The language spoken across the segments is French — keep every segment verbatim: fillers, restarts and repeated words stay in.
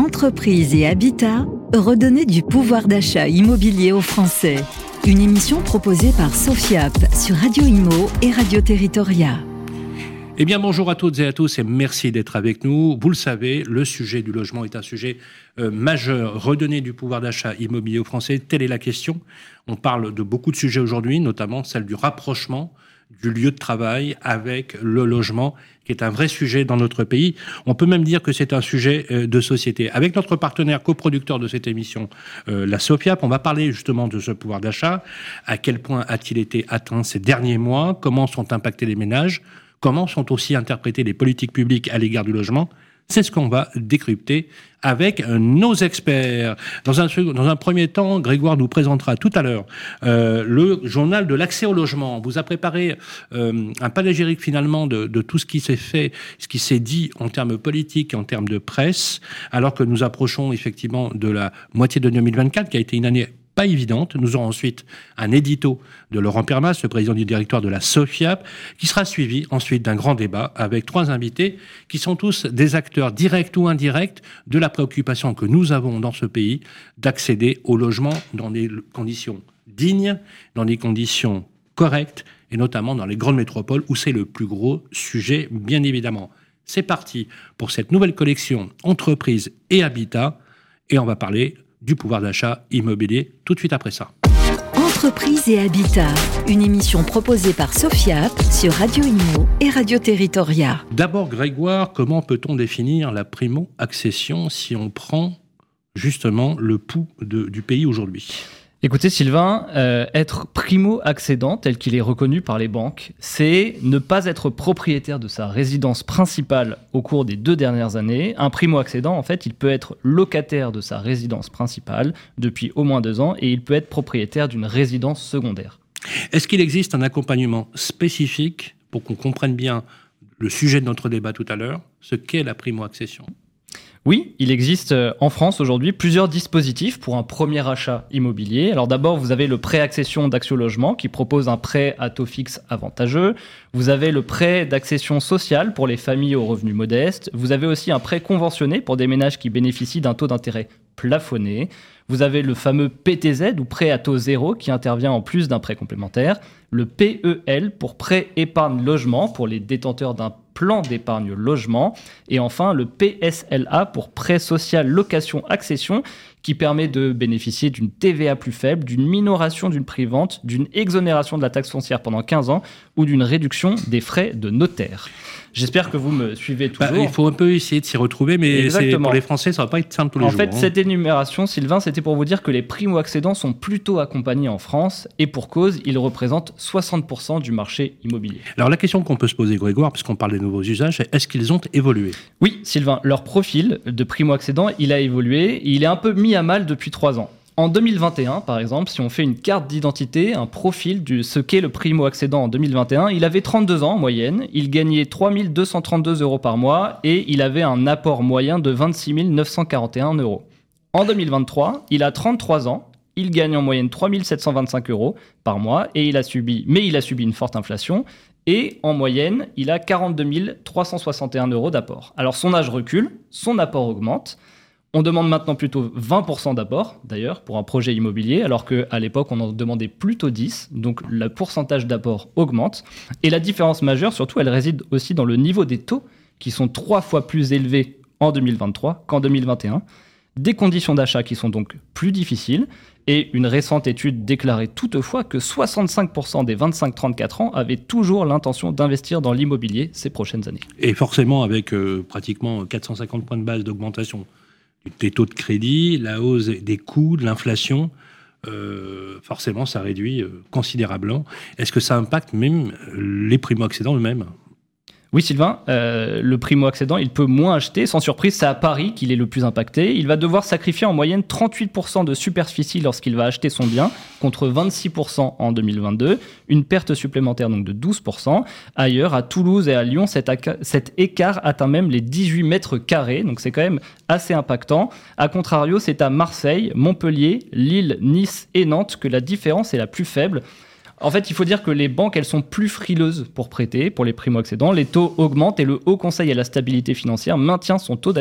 Entreprises et habitat, redonner du pouvoir d'achat immobilier aux Français. Une émission proposée par Sofiap sur Radio Imo et Radio Territoria. Eh bien, bonjour à toutes et à tous et merci d'être avec nous. Vous le savez, le sujet du logement est un sujet euh, majeur. Redonner du pouvoir d'achat immobilier aux Français, telle est la question. On parle de beaucoup de sujets aujourd'hui, notamment celle du rapprochement du lieu de travail avec le logement, qui est un vrai sujet dans notre pays. On peut même dire que c'est un sujet euh, de société. Avec notre partenaire coproducteur de cette émission, euh, la Sofiap, on va parler justement de ce pouvoir d'achat. À quel point a-t-il été atteint ces derniers mois? Comment sont impactés les ménages? Comment sont aussi interprétées les politiques publiques à l'égard du logement? C'est ce qu'on va décrypter avec nos experts. Dans un, dans un premier temps, Grégoire nous présentera tout à l'heure euh, le journal de l'accès au logement. On vous a préparé euh, un panégyrique finalement de, de tout ce qui s'est fait, ce qui s'est dit en termes politiques, en termes de presse, alors que nous approchons effectivement de la moitié de deux mille vingt-quatre, qui a été une année pas évidente. Nous aurons ensuite un édito de Laurent Permas, le président du directoire de la Sofiap, qui sera suivi ensuite d'un grand débat avec trois invités qui sont tous des acteurs directs ou indirects de la préoccupation que nous avons dans ce pays d'accéder au logement dans des conditions dignes, dans des conditions correctes et notamment dans les grandes métropoles où c'est le plus gros sujet, bien évidemment. C'est parti pour cette nouvelle collection Entreprises et Habitat et on va parler du pouvoir d'achat immobilier tout de suite après ça. Entreprises et Habitat, une émission proposée par Sofiap sur Radio Imo et Radio Territoria. D'abord, Grégoire, comment peut-on définir la primo-accession si on prend justement le pouls de, du pays aujourd'hui ? Écoutez Sylvain, euh, être primo-accédant tel qu'il est reconnu par les banques, c'est ne pas être propriétaire de sa résidence principale au cours des deux dernières années. Un primo-accédant, en fait, il peut être locataire de sa résidence principale depuis au moins deux ans et il peut être propriétaire d'une résidence secondaire. Est-ce qu'il existe un accompagnement spécifique pour qu'on comprenne bien le sujet de notre débat tout à l'heure, ce qu'est la primo-accession ? Oui, il existe en France aujourd'hui plusieurs dispositifs pour un premier achat immobilier. Alors d'abord, vous avez le prêt accession d'Axio Logement qui propose un prêt à taux fixe avantageux. Vous avez le prêt d'accession sociale pour les familles aux revenus modestes. Vous avez aussi un prêt conventionné pour des ménages qui bénéficient d'un taux d'intérêt plafonné. Vous avez le fameux P T Z ou prêt à taux zéro qui intervient en plus d'un prêt complémentaire. Le P E L pour prêt épargne logement pour les détenteurs d'un plan d'épargne logement. Et enfin, le P S L A pour prêt social location accession qui permet de bénéficier d'une T V A plus faible, d'une minoration d'une prix-vente, d'une exonération de la taxe foncière pendant quinze ans ou d'une réduction des frais de notaire. J'espère que vous me suivez toujours. Bah, il faut un peu essayer de s'y retrouver, mais c'est, pour les Français, ça ne va pas être simple tous les en jours. En fait, hein. Cette énumération, Sylvain, c'était pour vous dire que les primo-accédants sont plutôt accompagnés en France et pour cause, ils représentent soixante pour cent du marché immobilier. Alors la question qu'on peut se poser, Grégoire, puisqu'on parle des nouveaux usages, c'est est-ce qu'ils ont évolué ? Oui, Sylvain, leur profil de primo-accédant, il a évolué et il est un peu mis à mal depuis trois ans. En deux mille vingt et un, par exemple, si on fait une carte d'identité, un profil de ce qu'est le primo-accédant en deux mille vingt et un, il avait trente-deux ans en moyenne, il gagnait trois mille deux cent trente-deux euros par mois et il avait un apport moyen de vingt-six mille neuf cent quarante et un euros. En deux mille vingt-trois, il a trente-trois ans, il gagne en moyenne trois mille sept cent vingt-cinq euros par mois, et il a subi, mais il a subi une forte inflation, et en moyenne, il a quarante-deux mille trois cent soixante et un euros d'apport. Alors son âge recule, son apport augmente. On demande maintenant plutôt vingt pour cent d'apport, d'ailleurs, pour un projet immobilier, alors qu'à l'époque, on en demandait plutôt dix. Donc, le pourcentage d'apport augmente. Et la différence majeure, surtout, elle réside aussi dans le niveau des taux, qui sont trois fois plus élevés en deux mille vingt-trois qu'en deux mille vingt et un. Des conditions d'achat qui sont donc plus difficiles. Et une récente étude déclarait toutefois que soixante-cinq pour cent des vingt-cinq trente-quatre ans avaient toujours l'intention d'investir dans l'immobilier ces prochaines années. Et forcément, avec euh, pratiquement quatre cent cinquante points de base d'augmentation des taux de crédit, la hausse des coûts, de l'inflation, euh, forcément, ça réduit euh, considérablement. Est-ce que ça impacte même les primo-accédants eux-mêmes ? Oui, Sylvain, euh, le primo-accédant, il peut moins acheter. Sans surprise, c'est à Paris qu'il est le plus impacté. Il va devoir sacrifier en moyenne trente-huit pour cent de superficie lorsqu'il va acheter son bien, contre vingt-six pour cent en deux mille vingt-deux. Une perte supplémentaire donc de douze pour cent. Ailleurs, à Toulouse et à Lyon, cet, aca- cet écart atteint même les dix-huit mètres carrés. Donc c'est quand même assez impactant. A contrario, c'est à Marseille, Montpellier, Lille, Nice et Nantes que la différence est la plus faible. En fait, il faut dire que les banques, elles sont plus frileuses pour prêter, pour les primo-accédants. Les taux augmentent et le Haut Conseil à la stabilité financière maintient son taux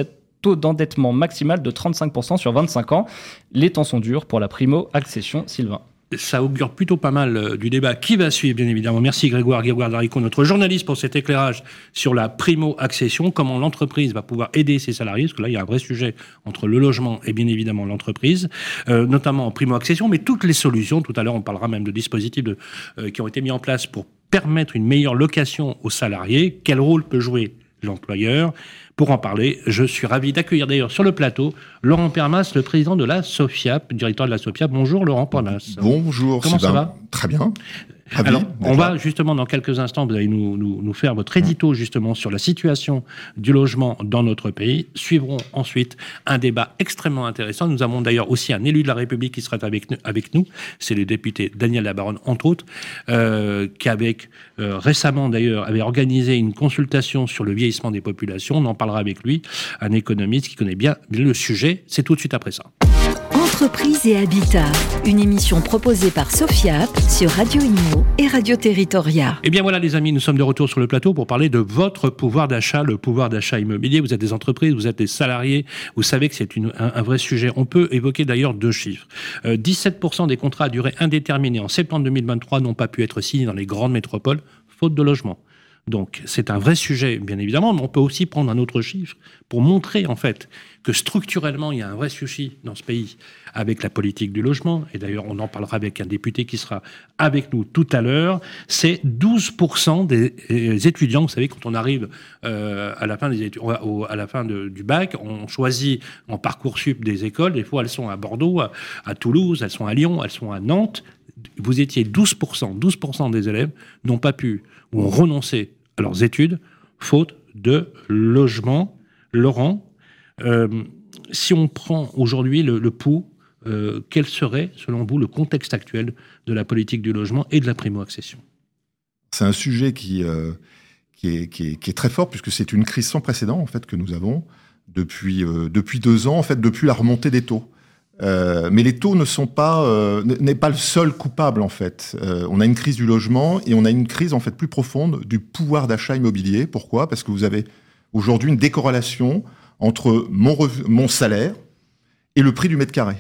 taux d'endettement maximal de trente-cinq pour cent sur vingt-cinq ans. Les temps sont durs pour la primo-accession, Sylvain. Ça augure plutôt pas mal euh, du débat qui va suivre, bien évidemment. Merci Grégoire Grégoire-Darico, notre journaliste, pour cet éclairage sur la primo-accession, comment l'entreprise va pouvoir aider ses salariés, parce que là, il y a un vrai sujet entre le logement et bien évidemment l'entreprise, euh, notamment en primo-accession, mais toutes les solutions. Tout à l'heure, on parlera même de dispositifs de, euh, qui ont été mis en place pour permettre une meilleure location aux salariés. Quel rôle peut jouer l'employeur ? Pour en parler, je suis ravi d'accueillir d'ailleurs sur le plateau Laurent Permas, le président de la SOFIAP, directeur de la SOFIAP. Bonjour Laurent Permas. Bonjour. Comment ça va ? Très bien. Ravi Alors, on là. va justement dans quelques instants, vous allez nous, nous, nous faire votre édito justement sur la situation du logement dans notre pays. Suivront ensuite un débat extrêmement intéressant. Nous avons d'ailleurs aussi un élu de la République qui sera avec nous. Avec nous. C'est le député Daniel Labaronne, entre autres, euh, qui avec, euh, récemment d'ailleurs avait organisé une consultation sur le vieillissement des populations. On en parlera avec lui, un économiste qui connaît bien le sujet. C'est tout de suite après ça. Entreprise et habitat, une émission proposée par SOFIAP sur Radio Imo et Radio Territoria. Eh bien voilà les amis, nous sommes de retour sur le plateau pour parler de votre pouvoir d'achat, le pouvoir d'achat immobilier. Vous êtes des entreprises, vous êtes des salariés, vous savez que c'est une, un, un vrai sujet. On peut évoquer d'ailleurs deux chiffres. Euh, dix-sept pour cent des contrats à durée indéterminée en septembre deux mille vingt-trois n'ont pas pu être signés dans les grandes métropoles, faute de logement. Donc c'est un vrai sujet, bien évidemment, mais on peut aussi prendre un autre chiffre pour montrer en fait que structurellement il y a un vrai souci dans ce pays avec la politique du logement, et d'ailleurs on en parlera avec un député qui sera avec nous tout à l'heure. C'est douze pour cent des étudiants, vous savez, quand on arrive euh, à la fin, des études, à la fin de, du bac, on choisit en Parcoursup des écoles, des fois elles sont à Bordeaux, à, à Toulouse, elles sont à Lyon, elles sont à Nantes. Vous étiez douze pour cent, douze pour cent des élèves n'ont pas pu ou ont renoncé à leurs études, faute de logement. Laurent, euh, si on prend aujourd'hui le, le pouls, euh, quel serait, selon vous, le contexte actuel de la politique du logement et de la primo-accession ? C'est un sujet qui, euh, qui, est, qui, est, qui est très fort, puisque c'est une crise sans précédent en fait, que nous avons depuis, euh, depuis deux ans, en fait, depuis la remontée des taux. Euh, mais les taux ne sont pas, euh, n'est pas le seul coupable en fait. Euh, on a une crise du logement et on a une crise en fait plus profonde du pouvoir d'achat immobilier. Pourquoi ? Parce que vous avez aujourd'hui une décorrélation entre mon, rev- mon salaire et le prix du mètre carré.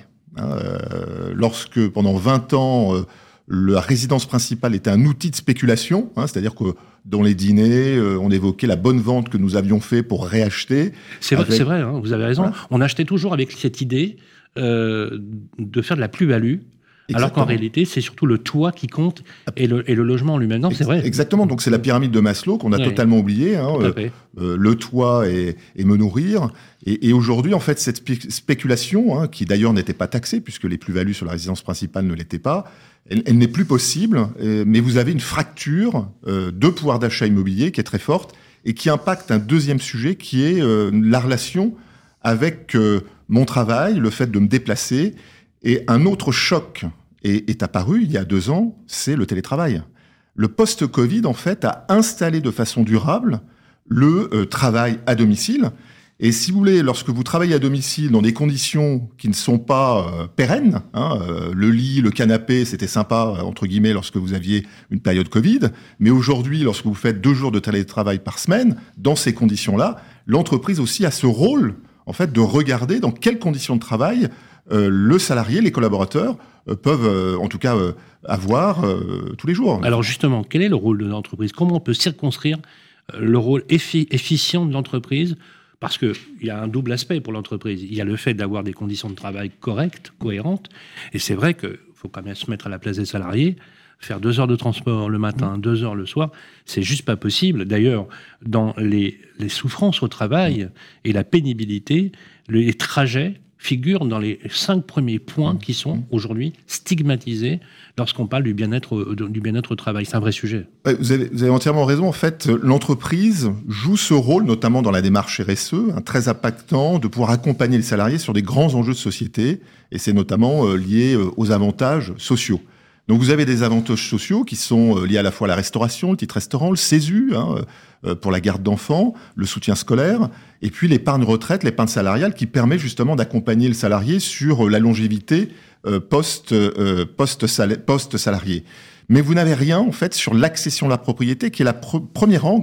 Euh, lorsque pendant vingt ans, euh, la résidence principale était un outil de spéculation, hein, c'est-à-dire que dans les dîners, euh, on évoquait la bonne vente que nous avions fait pour réacheter. C'est avec... vrai, c'est vrai hein, vous avez raison. Voilà. On achetait toujours avec cette idée euh, de faire de la plus-value. Exactement. Alors qu'en réalité, c'est surtout le toit qui compte et le, et le logement en lui-même. Non, c'est vrai. Exactement. Donc, c'est la pyramide de Maslow qu'on a oui. totalement oubliée. Hein. Euh, euh, le toit et, et me nourrir. Et, et aujourd'hui, en fait, cette spé- spéculation, hein, qui d'ailleurs n'était pas taxée, puisque les plus-values sur la résidence principale ne l'étaient pas, elle, elle n'est plus possible. Euh, mais vous avez une fracture euh, de pouvoir d'achat immobilier qui est très forte et qui impacte un deuxième sujet qui est euh, la relation avec euh, mon travail, le fait de me déplacer. Et un autre choc est, est apparu il y a deux ans, c'est le télétravail. Le post-Covid, en fait, a installé de façon durable le euh, travail à domicile. Et si vous voulez, lorsque vous travaillez à domicile dans des conditions qui ne sont pas euh, pérennes, hein, euh, le lit, le canapé, c'était sympa, entre guillemets, lorsque vous aviez une période Covid. Mais aujourd'hui, lorsque vous faites deux jours de télétravail par semaine, dans ces conditions-là, l'entreprise aussi a ce rôle, en fait, de regarder dans quelles conditions de travail Euh, le salarié, les collaborateurs euh, peuvent euh, en tout cas euh, avoir euh, tous les jours. Alors justement, quel est le rôle de l'entreprise ? Comment on peut circonscrire euh, le rôle effi- efficient de l'entreprise ? Parce qu'il y a un double aspect pour l'entreprise. Il y a le fait d'avoir des conditions de travail correctes, cohérentes, et c'est vrai qu'il faut quand même se mettre à la place des salariés. Faire deux heures de transport le matin, mmh. deux heures le soir, c'est juste pas possible. D'ailleurs, dans les, les souffrances au travail et la pénibilité, les trajets figurent dans les cinq premiers points qui sont aujourd'hui stigmatisés lorsqu'on parle du bien-être, du bien-être au travail. C'est un vrai sujet. Vous avez, vous avez entièrement raison. En fait, l'entreprise joue ce rôle, notamment dans la démarche R S E, hein, très impactant, de pouvoir accompagner les salariés sur des grands enjeux de société. Et c'est notamment euh, lié euh, aux avantages sociaux. Donc vous avez des avantages sociaux qui sont liés à la fois à la restauration, le titre restaurant, le CESU, hein, euh, pour la garde d'enfants, le soutien scolaire, et puis l'épargne retraite, l'épargne salariale qui permet justement d'accompagner le salarié sur la longévité euh, post, euh, post-salarié. Post-salarié. Mais vous n'avez rien en fait sur l'accession à la propriété qui est le pr- premier angle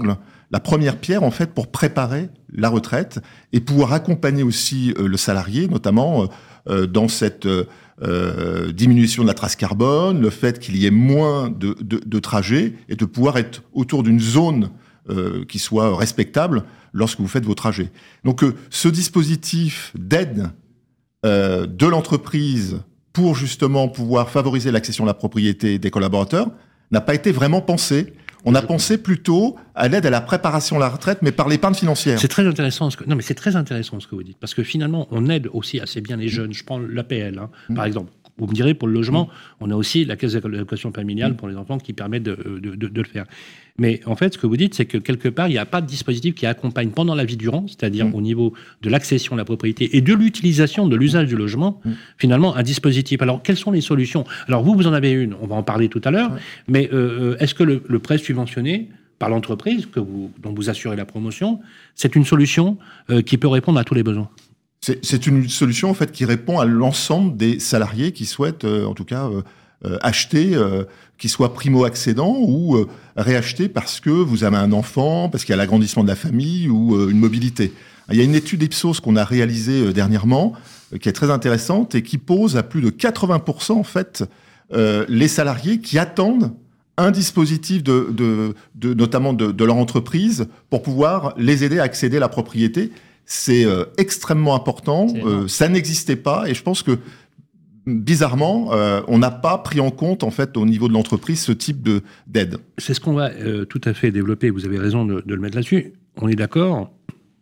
la première pierre, en fait, pour préparer la retraite et pouvoir accompagner aussi euh, le salarié, notamment euh, dans cette euh, diminution de la trace carbone, le fait qu'il y ait moins de, de, de trajets et de pouvoir être autour d'une zone euh, qui soit respectable lorsque vous faites vos trajets. Donc, euh, ce dispositif d'aide euh, de l'entreprise pour justement pouvoir favoriser l'accession à la propriété des collaborateurs n'a pas été vraiment pensé. On a pensé plutôt à l'aide à la préparation à la retraite, mais par l'épargne financière. C'est très intéressant ce que, non, mais c'est très intéressant ce que vous dites, parce que finalement, on aide aussi assez bien les jeunes. Je prends l'A P L, hein, mmh. par exemple. Vous me direz, pour le logement, on a aussi la caisse d'allocation familiale pour les enfants qui permet de, de, de, de le faire. Mais en fait, ce que vous dites, c'est que quelque part, il n'y a pas de dispositif qui accompagne pendant la vie durant, c'est-à-dire mmh. au niveau de l'accession à la propriété et de l'utilisation, de l'usage du logement, mmh. finalement, un dispositif. Alors, quelles sont les solutions ? Alors, vous, vous en avez une, on va en parler tout à l'heure, mmh. mais euh, est-ce que le, le prêt subventionné par l'entreprise que vous, dont vous assurez la promotion, c'est une solution euh, qui peut répondre à tous les besoins ? C'est, c'est une solution en fait qui répond à l'ensemble des salariés qui souhaitent, euh, en tout cas, euh, euh, acheter, euh, qu'ils soient primo-accédants ou euh, réacheter parce que vous avez un enfant, parce qu'il y a l'agrandissement de la famille ou euh, une mobilité. Il y a une étude Ipsos qu'on a réalisée euh, dernièrement, euh, qui est très intéressante et qui pose à plus de quatre-vingts pour cent en fait euh, les salariés qui attendent un dispositif de, de, de notamment de, de leur entreprise pour pouvoir les aider à accéder à la propriété. C'est euh, extrêmement important, euh, ça n'existait pas et je pense que bizarrement, euh, on n'a pas pris en compte en fait au niveau de l'entreprise ce type de, d'aide. C'est ce qu'on va euh, tout à fait développer, vous avez raison de, de le mettre là-dessus. On est d'accord,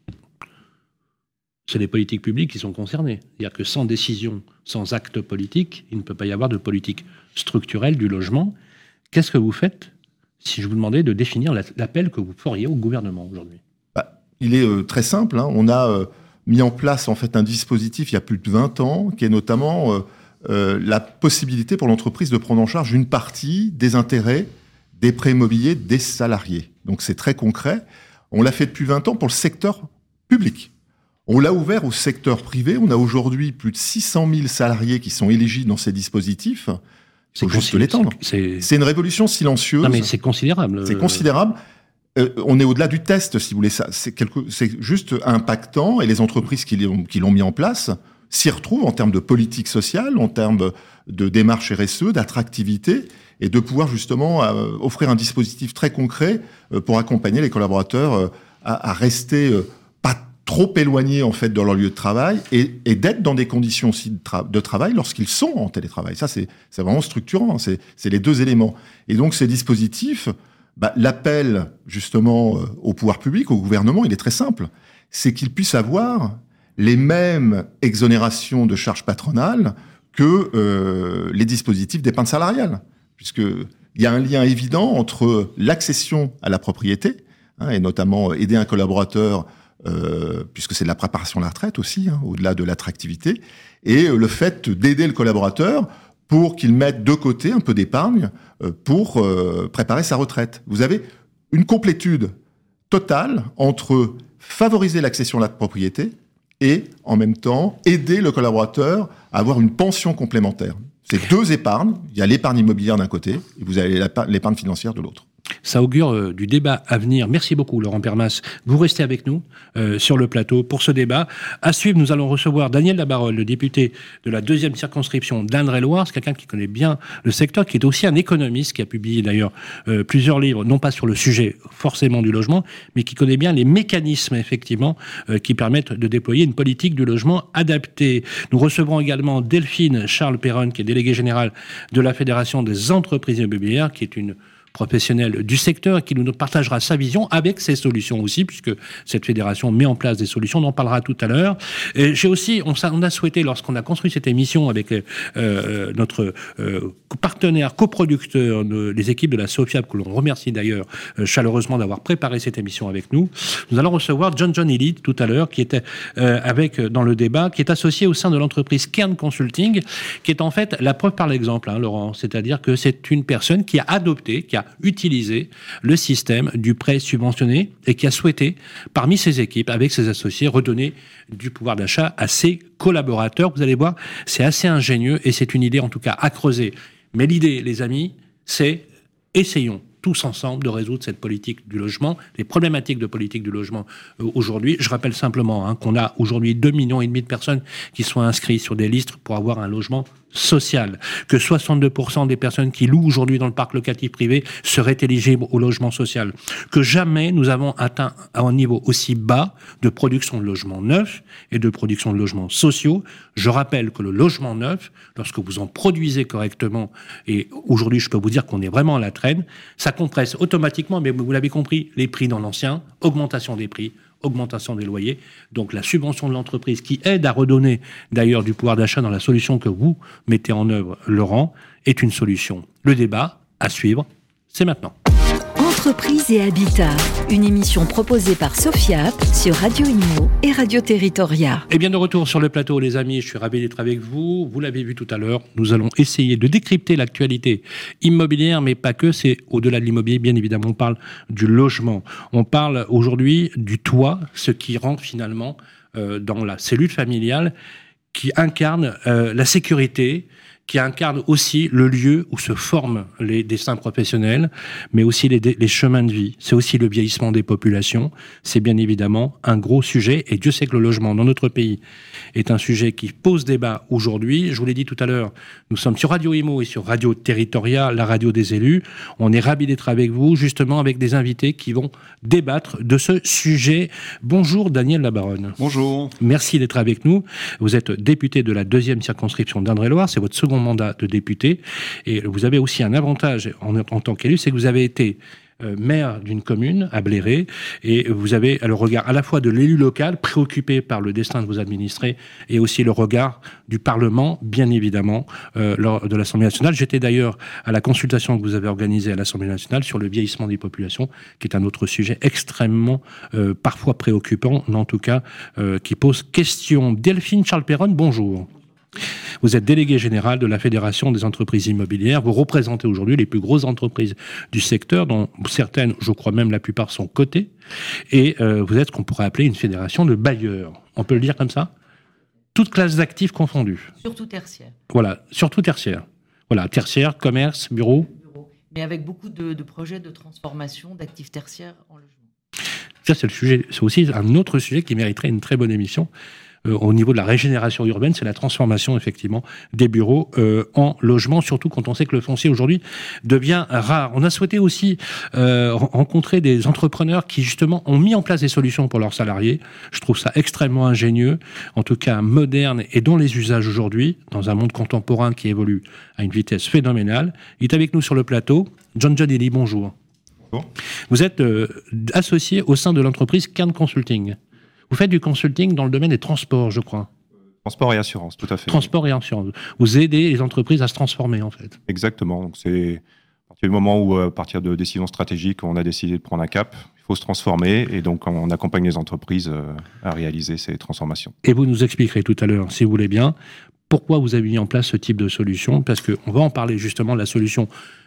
c'est les politiques publiques qui sont concernées. C'est-à-dire que sans décision, sans acte politique, il ne peut pas y avoir de politique structurelle du logement. Qu'est-ce que vous faites si je vous demandais de définir l'appel que vous feriez au gouvernement aujourd'hui ? Il est euh, très simple. Hein. On a euh, mis en place en fait un dispositif il y a plus de vingt ans, qui est notamment euh, euh, la possibilité pour l'entreprise de prendre en charge une partie des intérêts des prêts immobiliers des salariés. Donc c'est très concret. On l'a fait depuis vingt ans pour le secteur public. On l'a ouvert au secteur privé. On a aujourd'hui plus de six cent mille salariés qui sont éligibles dans ces dispositifs. Il faut juste l'étendre. C'est... c'est une révolution silencieuse. Non mais c'est considérable. C'est considérable. Euh, on est au-delà du test, si vous voulez. Ça, c'est, quelque, c'est juste impactant, et les entreprises qui l'ont, qui l'ont mis en place s'y retrouvent en termes de politique sociale, en termes de démarche R S E, d'attractivité, et de pouvoir justement euh, offrir un dispositif très concret euh, pour accompagner les collaborateurs euh, à, à rester euh, pas trop éloignés en fait de leur lieu de travail, et, et d'être dans des conditions aussi de, tra- de travail lorsqu'ils sont en télétravail. Ça, c'est, c'est vraiment structurant. C'est, c'est les deux éléments. Et donc, ces dispositifs. Bah, l'appel, justement, euh, au pouvoir public, au gouvernement, il est très simple. C'est qu'ils puissent avoir les mêmes exonérations de charges patronales que euh, les dispositifs d'épargne salariale. Puisqu'il y a un lien évident entre l'accession à la propriété, hein, et notamment aider un collaborateur, euh, puisque c'est de la préparation à la retraite aussi, hein, au-delà de l'attractivité, et euh, le fait d'aider le collaborateur pour qu'il mette de côté un peu d'épargne euh, pour euh, préparer sa retraite. Vous avez une complétude totale entre favoriser l'accession à la propriété et, en même temps, aider le collaborateur à avoir une pension complémentaire. C'est deux épargnes. Il y a l'épargne immobilière d'un côté et vous avez l'épargne financière de l'autre. Ça augure euh, du débat à venir. Merci beaucoup, Laurent Permas. Vous restez avec nous euh, sur le plateau pour ce débat. À suivre, nous allons recevoir Daniel Labarole, le député de la deuxième circonscription d'Indre-et-Loire. C'est quelqu'un qui connaît bien le secteur, qui est aussi un économiste, qui a publié d'ailleurs euh, plusieurs livres, non pas sur le sujet forcément du logement, mais qui connaît bien les mécanismes, effectivement, euh, qui permettent de déployer une politique du logement adaptée. Nous recevrons également Delphine Charles-Perron, qui est déléguée générale de la Fédération des entreprises immobilières, qui est une professionnel du secteur qui nous partagera sa vision avec ses solutions aussi, puisque cette fédération met en place des solutions, on en parlera tout à l'heure. Et j'ai aussi, on, on a souhaité, lorsqu'on a construit cette émission avec euh, notre euh, partenaire, coproducteur, de, les équipes de la SOFIAP, que l'on remercie d'ailleurs euh, chaleureusement d'avoir préparé cette émission avec nous, nous allons recevoir John John Elite tout à l'heure, qui était euh, avec dans le débat, qui est associé au sein de l'entreprise Kern Consulting, qui est en fait la preuve par l'exemple, hein, Laurent, c'est-à-dire que c'est une personne qui a adopté, qui a utilisé le système du prêt subventionné et qui a souhaité, parmi ses équipes, avec ses associés, redonner du pouvoir d'achat à ses collaborateurs. Vous allez voir, c'est assez ingénieux et c'est une idée en tout cas à creuser. Mais l'idée, les amis, c'est essayons tous ensemble de résoudre cette politique du logement, les problématiques de politique du logement euh, aujourd'hui. Je rappelle simplement hein, qu'on a aujourd'hui deux millions et demi de personnes qui sont inscrites sur des listes pour avoir un logement social, que soixante-deux pour cent des personnes qui louent aujourd'hui dans le parc locatif privé seraient éligibles au logement social, que jamais nous avons atteint un niveau aussi bas de production de logements neufs et de production de logements sociaux. Je rappelle que le logement neuf, lorsque vous en produisez correctement, et aujourd'hui je peux vous dire qu'on est vraiment à la traîne, ça compresse automatiquement, mais vous l'avez compris, les prix dans l'ancien, augmentation des prix, augmentation des loyers. Donc la subvention de l'entreprise qui aide à redonner d'ailleurs du pouvoir d'achat dans la solution que vous mettez en œuvre, Laurent, est une solution. Le débat à suivre, c'est maintenant. Entreprise et Habitat, une émission proposée par Sofiap sur Radio Imo et Radio Territoria. Et bien de retour sur le plateau, les amis, je suis ravi d'être avec vous. Vous l'avez vu tout à l'heure, nous allons essayer de décrypter l'actualité immobilière, mais pas que, c'est au-delà de l'immobilier, bien évidemment, on parle du logement. On parle aujourd'hui du toit, ce qui rentre finalement euh, dans la cellule familiale, qui incarne euh, la sécurité, qui incarne aussi le lieu où se forment les destins professionnels, mais aussi les, les chemins de vie. C'est aussi le vieillissement des populations. C'est bien évidemment un gros sujet, et Dieu sait que le logement dans notre pays est un sujet qui pose débat aujourd'hui. Je vous l'ai dit tout à l'heure, nous sommes sur Radio Imo et sur Radio Territoria, la radio des élus. On est ravis d'être avec vous, justement avec des invités qui vont débattre de ce sujet. Bonjour Daniel Labaronne. Bonjour. Merci d'être avec nous. Vous êtes député de la deuxième circonscription d'Indre-et-Loire, c'est votre second mandat de député, et vous avez aussi un avantage en, en tant qu'élu, c'est que vous avez été euh, maire d'une commune à Bléré, et vous avez le regard à la fois de l'élu local, préoccupé par le destin de vos administrés, et aussi le regard du Parlement, bien évidemment, euh, lors de l'Assemblée nationale. J'étais d'ailleurs à la consultation que vous avez organisée à l'Assemblée nationale sur le vieillissement des populations, qui est un autre sujet extrêmement, euh, parfois préoccupant, mais en tout cas, euh, qui pose question. Delphine Charles-Perron, bonjour. Vous êtes délégué général de la Fédération des entreprises immobilières. Vous représentez aujourd'hui les plus grosses entreprises du secteur, dont certaines, je crois même la plupart, sont cotées. Et euh, vous êtes ce qu'on pourrait appeler une fédération de bailleurs. On peut le dire comme ça ? Toutes classes d'actifs confondues. Surtout tertiaire. Voilà, surtout tertiaire. Voilà, tertiaire, commerce, bureau. Bureau. Mais avec beaucoup de, de projets de transformation d'actifs tertiaires en logement. Ça, c'est le sujet. C'est aussi un autre sujet qui mériterait une très bonne émission. Euh, au niveau de la régénération urbaine, c'est la transformation effectivement des bureaux euh, en logements, surtout quand on sait que le foncier aujourd'hui devient rare. On a souhaité aussi euh, rencontrer des entrepreneurs qui justement ont mis en place des solutions pour leurs salariés. Je trouve ça extrêmement ingénieux, en tout cas moderne et dont les usages aujourd'hui, dans un monde contemporain qui évolue à une vitesse phénoménale. Il est avec nous sur le plateau. John John Ely, bonjour. Bonjour. Vous êtes euh, associé au sein de l'entreprise Cairn Consulting. Vous faites du consulting dans le domaine des transports, je crois. Transport et assurance, tout à fait. Transport et assurance. Vous aidez les entreprises à se transformer, en fait. Exactement. Donc c'est à partir du moment où, à partir de décisions stratégiques, on a décidé de prendre un cap, il faut se transformer, et donc on accompagne les entreprises à réaliser ces transformations. Et vous nous expliquerez tout à l'heure, si vous voulez bien, pourquoi vous avez mis en place ce type de solution, parce qu'on va en parler justement de la solution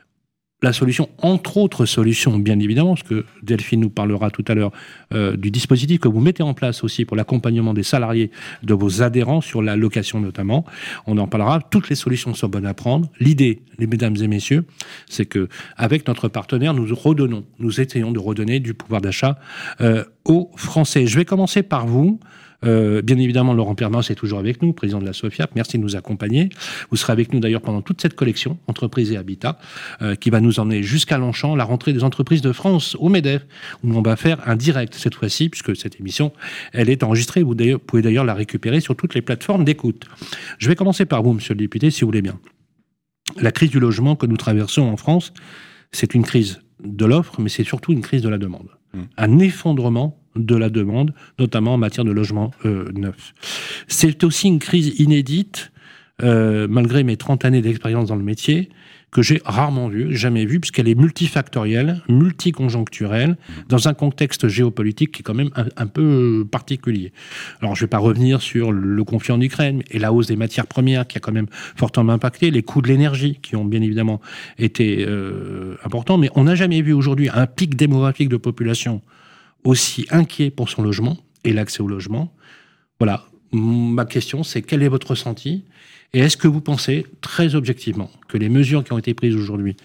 La solution, entre autres solutions, bien évidemment, parce que Delphine nous parlera tout à l'heure euh, du dispositif que vous mettez en place aussi pour l'accompagnement des salariés, de vos adhérents sur la location notamment. On en parlera. Toutes les solutions sont bonnes à prendre. L'idée, les mesdames et messieurs, c'est que avec notre partenaire, nous redonnons, nous essayons de redonner du pouvoir d'achat euh, aux Français. Je vais commencer par vous. Euh, bien évidemment, Laurent Permens est toujours avec nous, président de la Sofiap. Merci de nous accompagner. Vous serez avec nous d'ailleurs pendant toute cette collection, Entreprises et Habitat, euh, qui va nous emmener jusqu'à Longchamp, la rentrée des entreprises de France au MEDEF, où on va faire un direct cette fois-ci, puisque cette émission, elle est enregistrée. Vous, vous pouvez d'ailleurs la récupérer sur toutes les plateformes d'écoute. Je vais commencer par vous, monsieur le député, si vous voulez bien. La crise du logement que nous traversons en France, c'est une crise de l'offre, mais c'est surtout une crise de la demande. Mmh. Un effondrement de la demande, notamment en matière de logement euh, neuf. C'est aussi une crise inédite, euh, malgré mes trente années d'expérience dans le métier, que j'ai rarement vue, jamais vue, puisqu'elle est multifactorielle, multiconjoncturelle, dans un contexte géopolitique qui est quand même un, un peu particulier. Alors, je ne vais pas revenir sur le conflit en Ukraine et la hausse des matières premières qui a quand même fortement impacté, les coûts de l'énergie qui ont bien évidemment été euh, importants, mais on n'a jamais vu aujourd'hui un pic démographique de population aussi inquiet pour son logement et l'accès au logement. Voilà, ma question, c'est quel est votre ressenti ? Et est-ce que vous pensez, très objectivement, que les mesures qui ont été prises aujourd'hui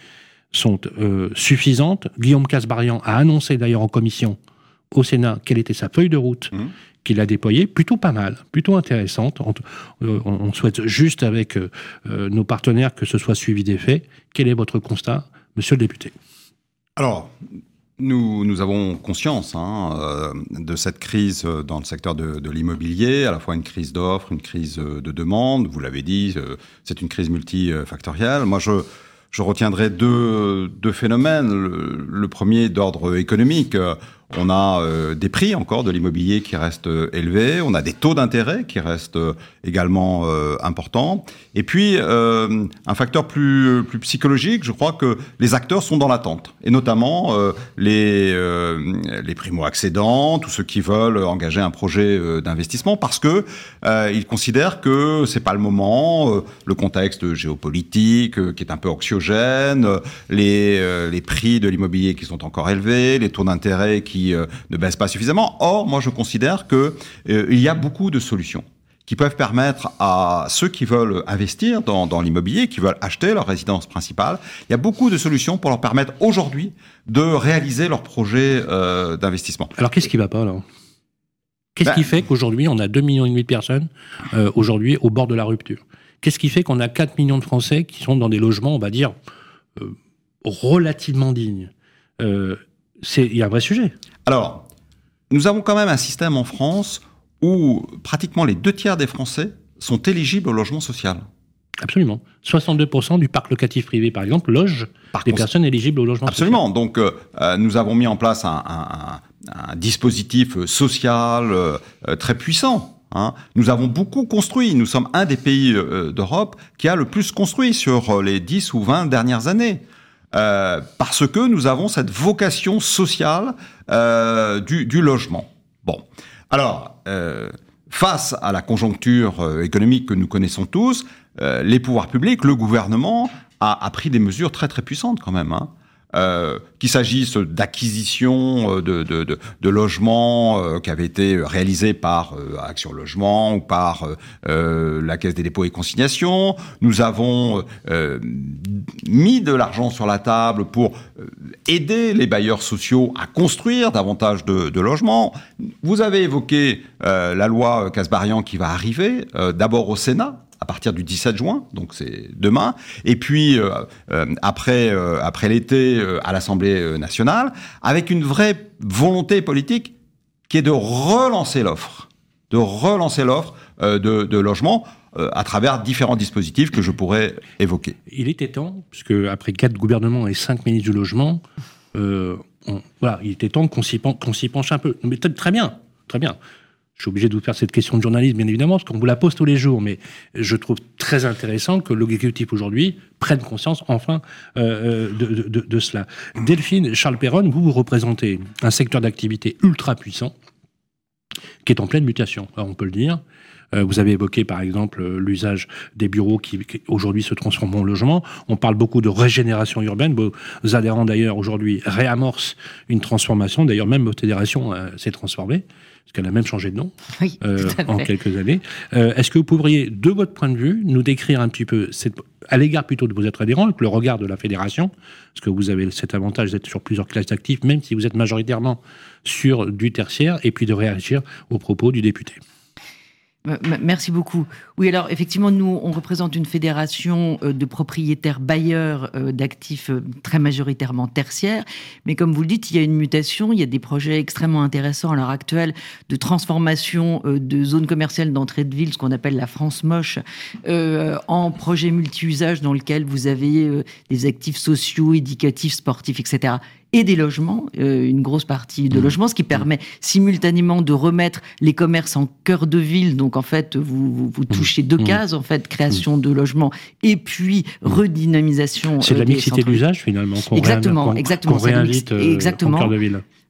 sont euh, suffisantes. Guillaume Kasbarian a annoncé d'ailleurs en commission au Sénat quelle était sa feuille de route mmh. qu'il a déployée, plutôt pas mal, plutôt intéressante. On, euh, on souhaite juste avec euh, nos partenaires que ce soit suivi des faits. Quel est votre constat, monsieur le député ? Alors, nous, nous avons conscience hein, euh, de cette crise dans le secteur de, de l'immobilier, à la fois une crise d'offres, une crise de demande. Vous l'avez dit, euh, c'est une crise multifactorielle. Moi, je... Je retiendrai deux, deux phénomènes. Le, le premier d'ordre économique. On a euh, des prix encore de l'immobilier qui restent euh, élevés. On a des taux d'intérêt qui restent euh, également euh, importants. Et puis, euh, un facteur plus, plus psychologique, je crois que les acteurs sont dans l'attente. Et notamment euh, les, euh, les primo-accédants, tous ceux qui veulent engager un projet euh, d'investissement parce que euh, ils considèrent que c'est pas le moment, euh, le contexte géopolitique euh, qui est un peu anxiogène, euh, les, euh, les prix de l'immobilier qui sont encore élevés, les taux d'intérêt qui qui euh, ne baissent pas suffisamment. Or, moi, je considère qu'il euh, y a beaucoup de solutions qui peuvent permettre à ceux qui veulent investir dans, dans l'immobilier, qui veulent acheter leur résidence principale, il y a beaucoup de solutions pour leur permettre aujourd'hui de réaliser leur projet euh, d'investissement. Alors, qu'est-ce qui ne va pas, là ? Qu'est-ce ben, qui fait qu'aujourd'hui, on a deux virgule cinq millions de personnes euh, aujourd'hui au bord de la rupture ? Qu'est-ce qui fait qu'on a quatre millions de Français qui sont dans des logements, on va dire, euh, relativement dignes ? euh, Il y a un vrai sujet. Alors, nous avons quand même un système en France où pratiquement les deux tiers des Français sont éligibles au logement social. Absolument. soixante-deux pour cent du parc locatif privé, par exemple, loge par des cons... personnes éligibles au logement Absolument. social. Absolument. Donc, euh, nous avons mis en place un, un, un, un dispositif social euh, très puissant. Hein. Nous avons beaucoup construit. Nous sommes un des pays euh, d'Europe qui a le plus construit sur les dix ou vingt dernières années. Euh, parce que nous avons cette vocation sociale euh, du, du logement. Bon, alors, euh, face à la conjoncture euh, économique que nous connaissons tous, euh, les pouvoirs publics, le gouvernement a, a pris des mesures très très puissantes quand même, hein. Euh, qu'il s'agisse d'acquisition de, de, de, de logements euh, qui avaient été réalisés par euh, Action Logement ou par euh, la Caisse des dépôts et consignations. Nous avons euh, mis de l'argent sur la table pour aider les bailleurs sociaux à construire davantage de, de logements. Vous avez évoqué euh, la loi Kasbarian qui va arriver, euh, d'abord au Sénat, à partir du dix-sept juin, donc c'est demain, et puis euh, euh, après, euh, après l'été euh, à l'Assemblée nationale, avec une vraie volonté politique qui est de relancer l'offre, de relancer l'offre euh, de, de logements euh, à travers différents dispositifs que je pourrais évoquer. Il était temps, puisque après quatre gouvernements et cinq ministres du logement, euh, on, voilà, il était temps qu'on s'y, qu'on s'y penche un peu. Mais très bien, très bien. Je suis obligé de vous faire cette question de journaliste, bien évidemment, parce qu'on vous la pose tous les jours, mais je trouve très intéressant que l'exécutif aujourd'hui prenne conscience, enfin, euh, de, de, de cela. Delphine Charles-Perronne, vous, vous représentez un secteur d'activité ultra puissant, qui est en pleine mutation, on peut le dire. Euh, vous avez évoqué, par exemple, l'usage des bureaux qui, qui aujourd'hui se transforment en logement. On parle beaucoup de régénération urbaine. Vos adhérents, d'ailleurs, aujourd'hui, réamorcent une transformation. D'ailleurs, même votre fédération euh, s'est transformée, parce qu'elle a même changé de nom oui, euh, en quelques années. Euh, est-ce que vous pourriez, de votre point de vue, nous décrire un petit peu, cette, à l'égard plutôt de vos autres adhérents, avec le regard de la fédération, parce que vous avez cet avantage d'être sur plusieurs classes d'actifs, même si vous êtes majoritairement sur du tertiaire, et puis de réagir aux propos du député. Merci beaucoup. Oui, alors effectivement, nous, on représente une fédération de propriétaires bailleurs d'actifs très majoritairement tertiaires. Mais comme vous le dites, il y a une mutation. Il y a des projets extrêmement intéressants à l'heure actuelle de transformation de zones commerciales d'entrée de ville, ce qu'on appelle la France moche, euh, en projet multi-usage dans lequel vous avez des actifs sociaux, éducatifs, sportifs, et cetera, et des logements, euh, une grosse partie de logements, ce qui permet simultanément de remettre les commerces en cœur de ville. Donc, en fait, vous, vous, vous touchez deux cases, en fait, création de logements et puis redynamisation. C'est de la mixité d'usage, finalement, qu'on exactement, réinvite, exactement, qu'on réinvite euh, exactement. en cœur de ville.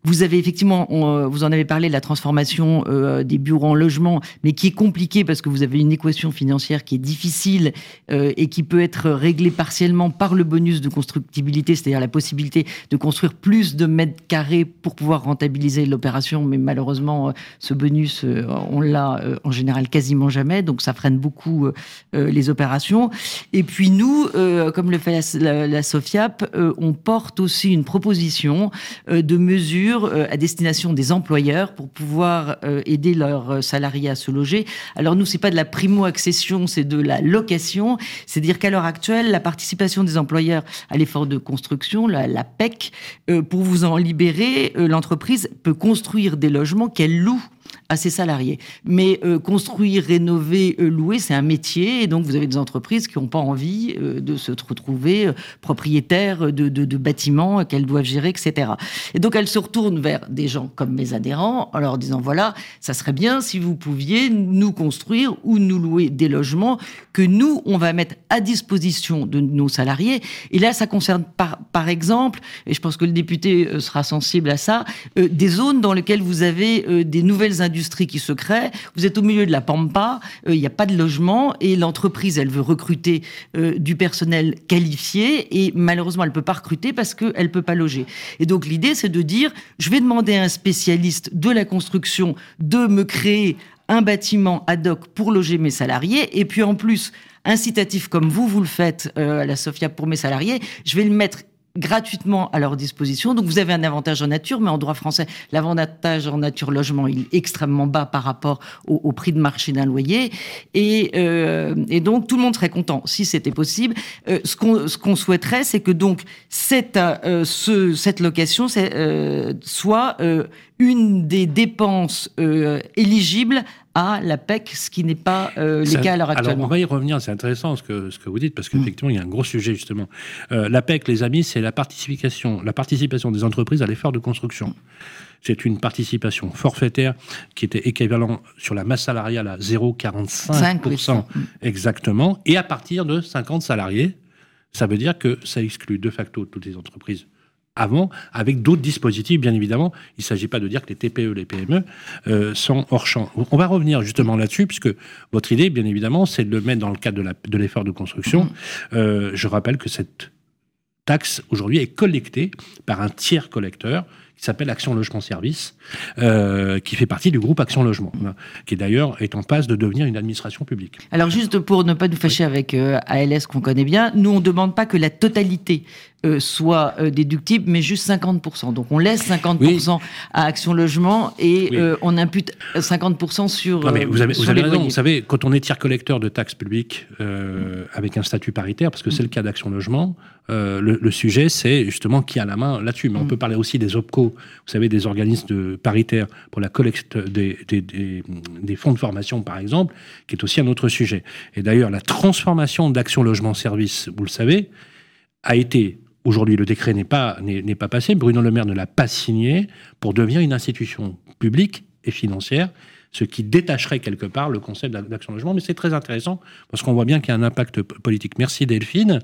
Vous avez effectivement, on, vous en avez parlé, la transformation euh, des bureaux en logement, mais qui est compliquée parce que vous avez une équation financière qui est difficile euh, et qui peut être réglée partiellement par le bonus de constructibilité, c'est-à-dire la possibilité de construire plus de mètres carrés pour pouvoir rentabiliser l'opération. Mais malheureusement, euh, ce bonus, euh, on l'a euh, en général quasiment jamais, donc ça freine beaucoup euh, les opérations. Et puis nous, euh, comme le fait la, la, la SOFIAP, euh, on porte aussi une proposition euh, de mesures euh, à destination des employeurs pour pouvoir euh, aider leurs salariés à se loger. Alors nous, c'est pas de la primo-accession, c'est de la location. C'est-à-dire qu'à l'heure actuelle, la participation des employeurs à l'effort de construction, la, la P E C, euh, pour vous en libérer, euh, l'entreprise peut construire des logements qu'elle loue à ses salariés. Mais euh, construire, rénover, euh, louer, c'est un métier. Et donc, vous avez des entreprises qui n'ont pas envie euh, de se retrouver euh, propriétaires de, de, de bâtiments euh, qu'elles doivent gérer, et cetera. Et donc, elles se retournent vers des gens comme mes adhérents en leur disant, voilà, ça serait bien si vous pouviez nous construire ou nous louer des logements que nous, on va mettre à disposition de nos salariés. Et là, ça concerne par, par exemple, et je pense que le député euh, sera sensible à ça, euh, des zones dans lesquelles vous avez euh, des nouvelles industries qui se créent. Vous êtes au milieu de la pampa, il euh, n'y a pas de logement et l'entreprise, elle veut recruter euh, du personnel qualifié et malheureusement, elle ne peut pas recruter parce qu'elle ne peut pas loger. Et donc, l'idée, c'est de dire, je vais demander à un spécialiste de la construction de me créer un bâtiment ad hoc pour loger mes salariés et puis en plus, incitatif comme vous, vous le faites euh, à la SOFIAP pour mes salariés, je vais le mettre gratuitement à leur disposition. Donc, vous avez un avantage en nature, mais en droit français, l'avantage en nature logement, il est extrêmement bas par rapport au, au prix de marché d'un loyer. Et, euh, et donc, tout le monde serait content si c'était possible. Euh, ce qu'on, ce qu'on souhaiterait, c'est que donc, cette, euh, ce, cette location c'est, euh, soit euh, une des dépenses euh, éligibles à la P E C, ce qui n'est pas euh, le cas à l'heure actuelle. Alors, on va y revenir, c'est intéressant ce que, ce que vous dites, parce qu'effectivement, mmh. il y a un gros sujet, justement. Euh, la P E C, les amis, c'est la participation, la participation des entreprises à l'effort de construction. C'est une participation forfaitaire qui était équivalent sur la masse salariale à zéro virgule quarante-cinq pour cent exactement, et à partir de cinquante salariés, ça veut dire que ça exclut de facto toutes les entreprises avant, avec d'autres dispositifs, bien évidemment. Il ne s'agit pas de dire que les T P E, les P M E euh, sont hors champ. On va revenir justement là-dessus, puisque votre idée, bien évidemment, c'est de le mettre dans le cadre de, la, de l'effort de construction. Mmh. Euh, je rappelle que cette taxe, aujourd'hui, est collectée par un tiers collecteur qui s'appelle Action Logement Service, euh, qui fait partie du groupe Action Logement, qui d'ailleurs est en passe de devenir une administration publique. Alors juste pour ne pas nous fâcher oui. avec euh, A L S qu'on connaît bien, nous on ne demande pas que la totalité euh, soit euh, déductible, mais juste cinquante pour cent. Donc on laisse cinquante pour cent oui. à Action Logement et oui. euh, on impute cinquante pour cent sur, non, mais vous avez, sur vous avez les raison. loyers. Vous savez, quand on est tiers collecteur de taxes publiques euh, avec un statut paritaire, parce que c'est le cas d'Action Logement, euh, le, le sujet c'est justement qui a la main là-dessus. Mais on peut parler aussi des OPCO, vous savez, des organismes de paritaires pour la collecte des, des, des, des fonds de formation, par exemple, qui est aussi un autre sujet. Et d'ailleurs, la transformation d'Action Logement Service, vous le savez, a été... Aujourd'hui, le décret n'est pas, n'est, n'est pas passé. Bruno Le Maire ne l'a pas signé pour devenir une institution publique et financière, ce qui détacherait quelque part le concept d'Action Logement. Mais c'est très intéressant parce qu'on voit bien qu'il y a un impact politique. Merci Delphine.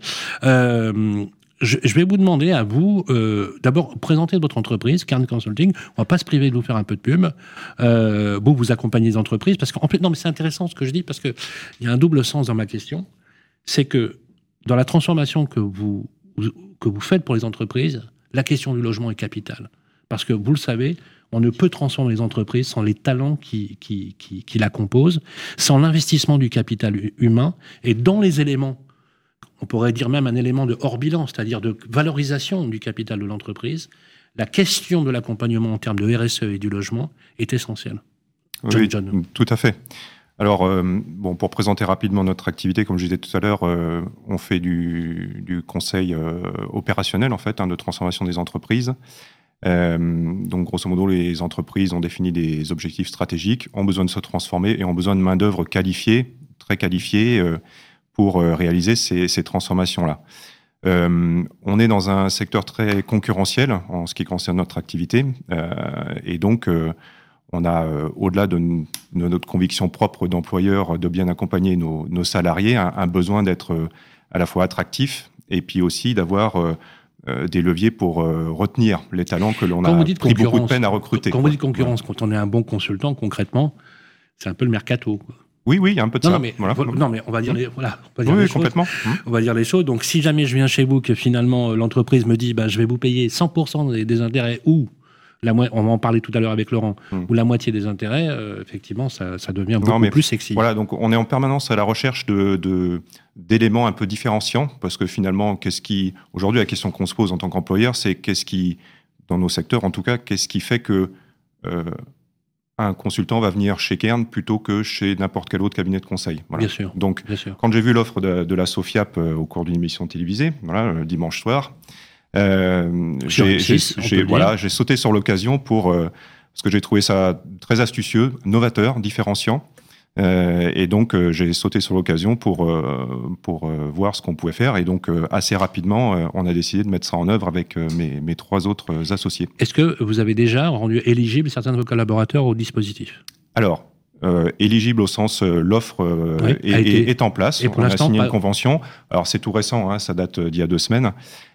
Euh, Je, je vais vous demander à vous, euh, d'abord, présenter votre entreprise, Cairn Consulting. On ne va pas se priver de vous faire un peu de pub. Euh, vous, vous accompagnez les entreprises. Parce qu'en plus, non, mais c'est intéressant ce que je dis, parce qu'il y a un double sens dans ma question. C'est que dans la transformation que vous, que vous faites pour les entreprises, la question du logement est capitale. Parce que, vous le savez, on ne peut transformer les entreprises sans les talents qui, qui, qui, qui la composent, sans l'investissement du capital humain, et dans les éléments, on pourrait dire même un élément de hors bilan, c'est-à-dire de valorisation du capital de l'entreprise, la question de l'accompagnement en termes de R S E et du logement est essentielle. John, oui, John. Tout à fait. Alors, euh, bon, pour présenter rapidement notre activité, comme je disais tout à l'heure, euh, on fait du, du conseil euh, opérationnel, en fait, hein, de transformation des entreprises. Euh, donc, grosso modo, les entreprises ont défini des objectifs stratégiques, ont besoin de se transformer et ont besoin de main-d'œuvre qualifiée, très qualifiée, euh, pour euh, réaliser ces, ces transformations-là. Euh, on est dans un secteur très concurrentiel en ce qui concerne notre activité, euh, et donc euh, on a, euh, au-delà de, de notre conviction propre d'employeur de bien accompagner nos, nos salariés, un, un besoin d'être euh, à la fois attractif et puis aussi d'avoir euh, euh, des leviers pour euh, retenir les talents que l'on quand a pris beaucoup de peine à recruter. Quand quoi. vous dites concurrence, ouais. quand on est un bon consultant, concrètement, c'est un peu le mercato, quoi. Oui, oui, il y a un peu de non, ça. Non mais, voilà. non, mais on va dire les, voilà, on va dire oui, les oui, choses. complètement. On va dire les choses. Donc, si jamais je viens chez vous, que finalement l'entreprise me dit, bah, je vais vous payer cent pour cent des, des intérêts ou la mo- on va en parler tout à l'heure avec Laurent, hum. ou la moitié des intérêts, euh, effectivement, ça, ça devient beaucoup non, mais, plus sexy. Voilà, donc on est en permanence à la recherche de, de d'éléments un peu différenciants, parce que finalement, qu'est-ce qui, aujourd'hui, la question qu'on se pose en tant qu'employeur, c'est qu'est-ce qui, dans nos secteurs en tout cas, qu'est-ce qui fait que euh, un consultant va venir chez Kern plutôt que chez n'importe quel autre cabinet de conseil. Voilà. Bien sûr. Donc, bien sûr. quand j'ai vu l'offre de, de la Sofiap euh, au cours d'une émission télévisée, voilà, le dimanche soir, euh, j'ai, j'ai, j'ai, voilà, j'ai sauté sur l'occasion pour euh, parce que j'ai trouvé ça très astucieux, novateur, différenciant. Euh, et donc, euh, j'ai sauté sur l'occasion pour, euh, pour euh, voir ce qu'on pouvait faire. Et donc, euh, assez rapidement, euh, on a décidé de mettre ça en œuvre avec euh, mes, mes trois autres euh, associés. Est-ce que vous avez déjà rendu éligibles certains de vos collaborateurs au dispositif ? Alors, euh, éligible au sens, euh, l'offre euh, oui, est, été... est en place. Et pour on l'instant, a signé pas... une convention. Alors, c'est tout récent, hein, ça date d'il y a deux semaines.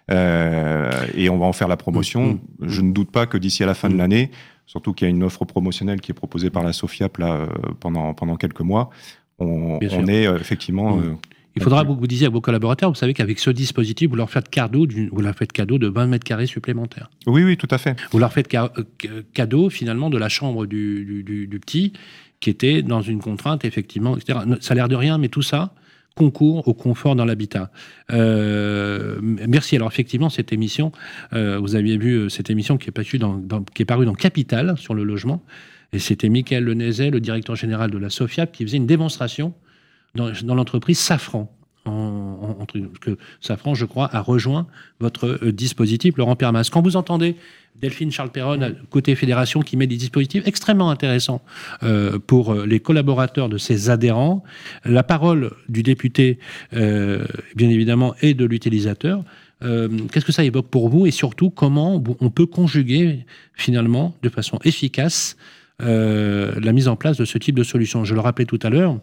Euh, et on va en faire la promotion. Mmh. Je ne doute pas que d'ici à la fin mmh. de l'année, surtout qu'il y a une offre promotionnelle qui est proposée par la Sofiap là, euh, pendant, pendant quelques mois. On, on est euh, effectivement... Mmh. Euh, Il faudra que vous disiez à vos collaborateurs, vous savez qu'avec ce dispositif, vous leur faites cadeau, vous leur faites cadeau de vingt mètres carrés supplémentaires. Oui, oui, tout à fait. Vous leur faites ca- cadeau, finalement, de la chambre du, du, du, du petit, qui était dans une contrainte, effectivement, et cetera. Ça a l'air de rien, mais tout ça concourt au confort dans l'habitat. Euh, merci. Alors effectivement, cette émission, euh, vous aviez vu cette émission qui est parue dans, dans, qui est parue dans Capital sur le logement, et c'était Michael Lenezet, le directeur général de la Sofiap, qui faisait une démonstration dans, dans l'entreprise Safran. En, en, en, que Safran, je crois, a rejoint votre euh, dispositif, Laurent Permas. Quand vous entendez Delphine Charles-Perron, côté fédération, qui met des dispositifs extrêmement intéressants euh, pour euh, les collaborateurs de ses adhérents, la parole du député, euh, bien évidemment, et de l'utilisateur, euh, qu'est-ce que ça évoque pour vous et surtout, comment on peut conjuguer, finalement, de façon efficace, euh, la mise en place de ce type de solution. Je le rappelais tout à l'heure,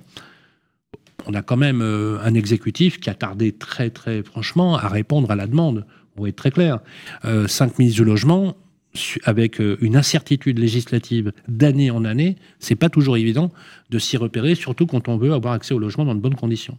on a quand même euh, un exécutif qui a tardé très, très franchement à répondre à la demande. On va être très clair. Euh, cinq ministres du logement, su- avec euh, une incertitude législative d'année en année, c'est pas toujours évident de s'y repérer, surtout quand on veut avoir accès au logement dans de bonnes conditions.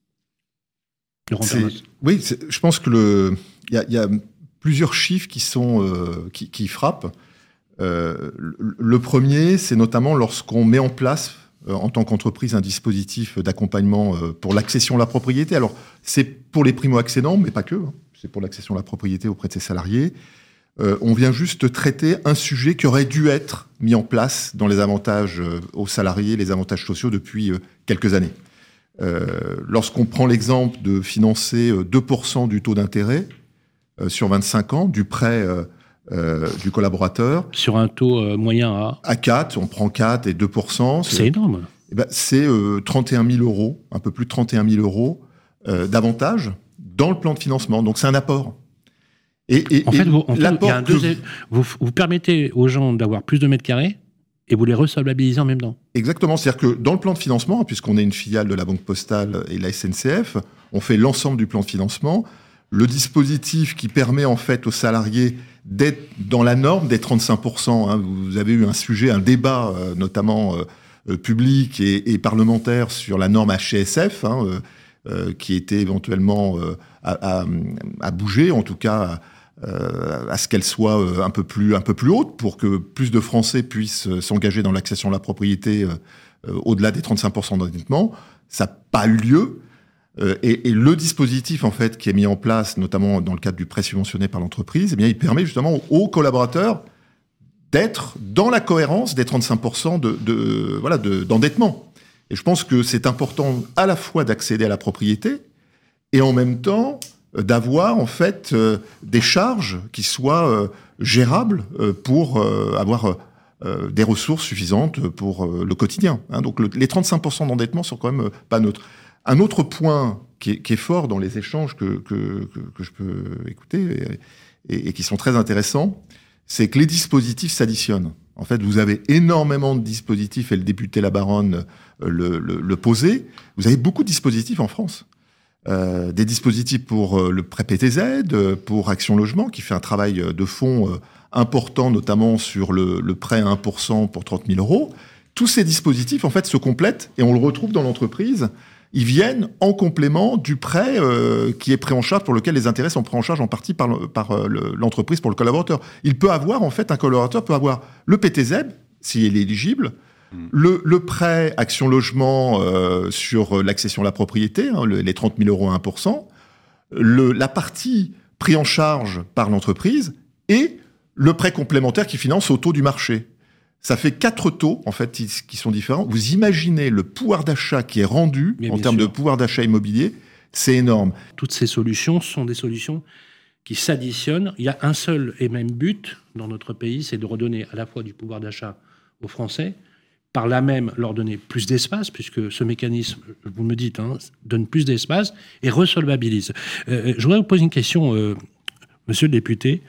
Laurent Permas. Oui, c'est, je pense que le, il y a, y a plusieurs chiffres qui sont euh, qui, qui frappent. Euh, le, le premier, c'est notamment lorsqu'on met en place en tant qu'entreprise, un dispositif d'accompagnement pour l'accession à la propriété. Alors, c'est pour les primo-accédants, mais pas que. Hein. C'est pour l'accession à la propriété auprès de ses salariés. Euh, on vient juste traiter un sujet qui aurait dû être mis en place dans les avantages aux salariés, les avantages sociaux depuis quelques années. Euh, lorsqu'on prend l'exemple de financer deux pour cent du taux d'intérêt euh, sur vingt-cinq ans, du prêt euh, Euh, du collaborateur. Sur un taux euh, moyen à... À quatre, on prend quatre et deux pour cent. C'est, c'est énorme. Eh ben, c'est euh, trente et un mille euros, un peu plus de trente et un mille euros euh, d'avantages dans le plan de financement. Donc c'est un apport. Et, et, en fait, vous, en fait l'apport il y a un deuxième, vous, vous permettez aux gens d'avoir plus de mètres carrés et vous les resolvabilisez en même temps. Exactement. C'est-à-dire que dans le plan de financement, puisqu'on est une filiale de la Banque Postale et de la S N C F, on fait l'ensemble du plan de financement. Le dispositif qui permet en fait aux salariés d'être dans la norme des trente-cinq pour cent. Hein. Vous avez eu un sujet, un débat euh, notamment euh, public et, et parlementaire sur la norme H C S F, hein, euh, euh, qui était éventuellement euh, à, à, à bouger, en tout cas euh, à ce qu'elle soit euh, un peu plus un peu plus haute pour que plus de Français puissent euh, s'engager dans l'accession à la propriété euh, euh, au-delà des trente-cinq pour cent d'endettement. Ça n'a pas eu lieu. Euh, et, et le dispositif en fait qui est mis en place, notamment dans le cadre du prêt subventionné par l'entreprise, eh bien, il permet justement aux collaborateurs d'être dans la cohérence des trente-cinq pour cent de, de, voilà, de, d'endettement. Et je pense que c'est important à la fois d'accéder à la propriété et en même temps euh, d'avoir en fait euh, des charges qui soient euh, gérables euh, pour euh, avoir euh, des ressources suffisantes pour euh, le quotidien. Hein. Donc le, les trente-cinq pour cent d'endettement sont quand même euh, pas neutres. Un autre point qui est, qui est fort dans les échanges que, que, que, que je peux écouter et, et, et qui sont très intéressants, c'est que les dispositifs s'additionnent. En fait, vous avez énormément de dispositifs, et le député Labaronne le, le, le posait. Vous avez beaucoup de dispositifs en France. euh, des dispositifs pour euh, le prêt P T Z, euh, pour Action Logement, qui fait un travail de fond euh, important, notamment sur le, le prêt à un pour cent pour trente mille euros. Tous ces dispositifs, en fait, se complètent et on le retrouve dans l'entreprise. Ils viennent en complément du prêt euh, qui est pris en charge, pour lequel les intérêts sont pris en charge en partie par, le, par euh, le, l'entreprise pour le collaborateur. Il peut avoir, en fait, un collaborateur peut avoir le P T Z, s'il est éligible, mmh. le, le prêt Action Logement euh, sur l'accession à la propriété, hein, le, les trente mille euros à un pour cent, le, la partie pris en charge par l'entreprise et le prêt complémentaire qui finance au taux du marché. Ça fait quatre taux, en fait, qui sont différents. Vous imaginez le pouvoir d'achat qui est rendu, mais en termes sûr. de pouvoir d'achat immobilier, c'est énorme. Toutes ces solutions sont des solutions qui s'additionnent. Il y a un seul et même but dans notre pays, c'est de redonner à la fois du pouvoir d'achat aux Français, par là même leur donner plus d'espace, puisque ce mécanisme, vous me dites, hein, donne plus d'espace et resolvabilise. Euh, je voudrais vous poser une question, euh, monsieur le député.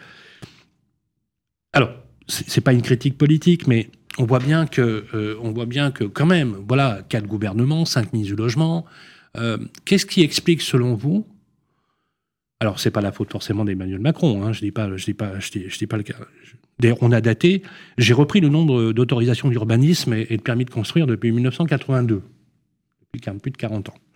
Alors, c'est pas une critique politique, mais on voit bien que, euh, on voit bien que quand même, voilà, quatre gouvernements, cinq ministres du logement. Euh, qu'est-ce qui explique, selon vous? Alors, c'est pas la faute forcément d'Emmanuel Macron. Hein, je dis pas, je dis pas, je dis, je dis pas le cas. D'ailleurs, on a daté. J'ai repris le nombre d'autorisations d'urbanisme et, et de permis de construire depuis mille neuf cent quatre-vingt-deux, depuis plus de quarante ans.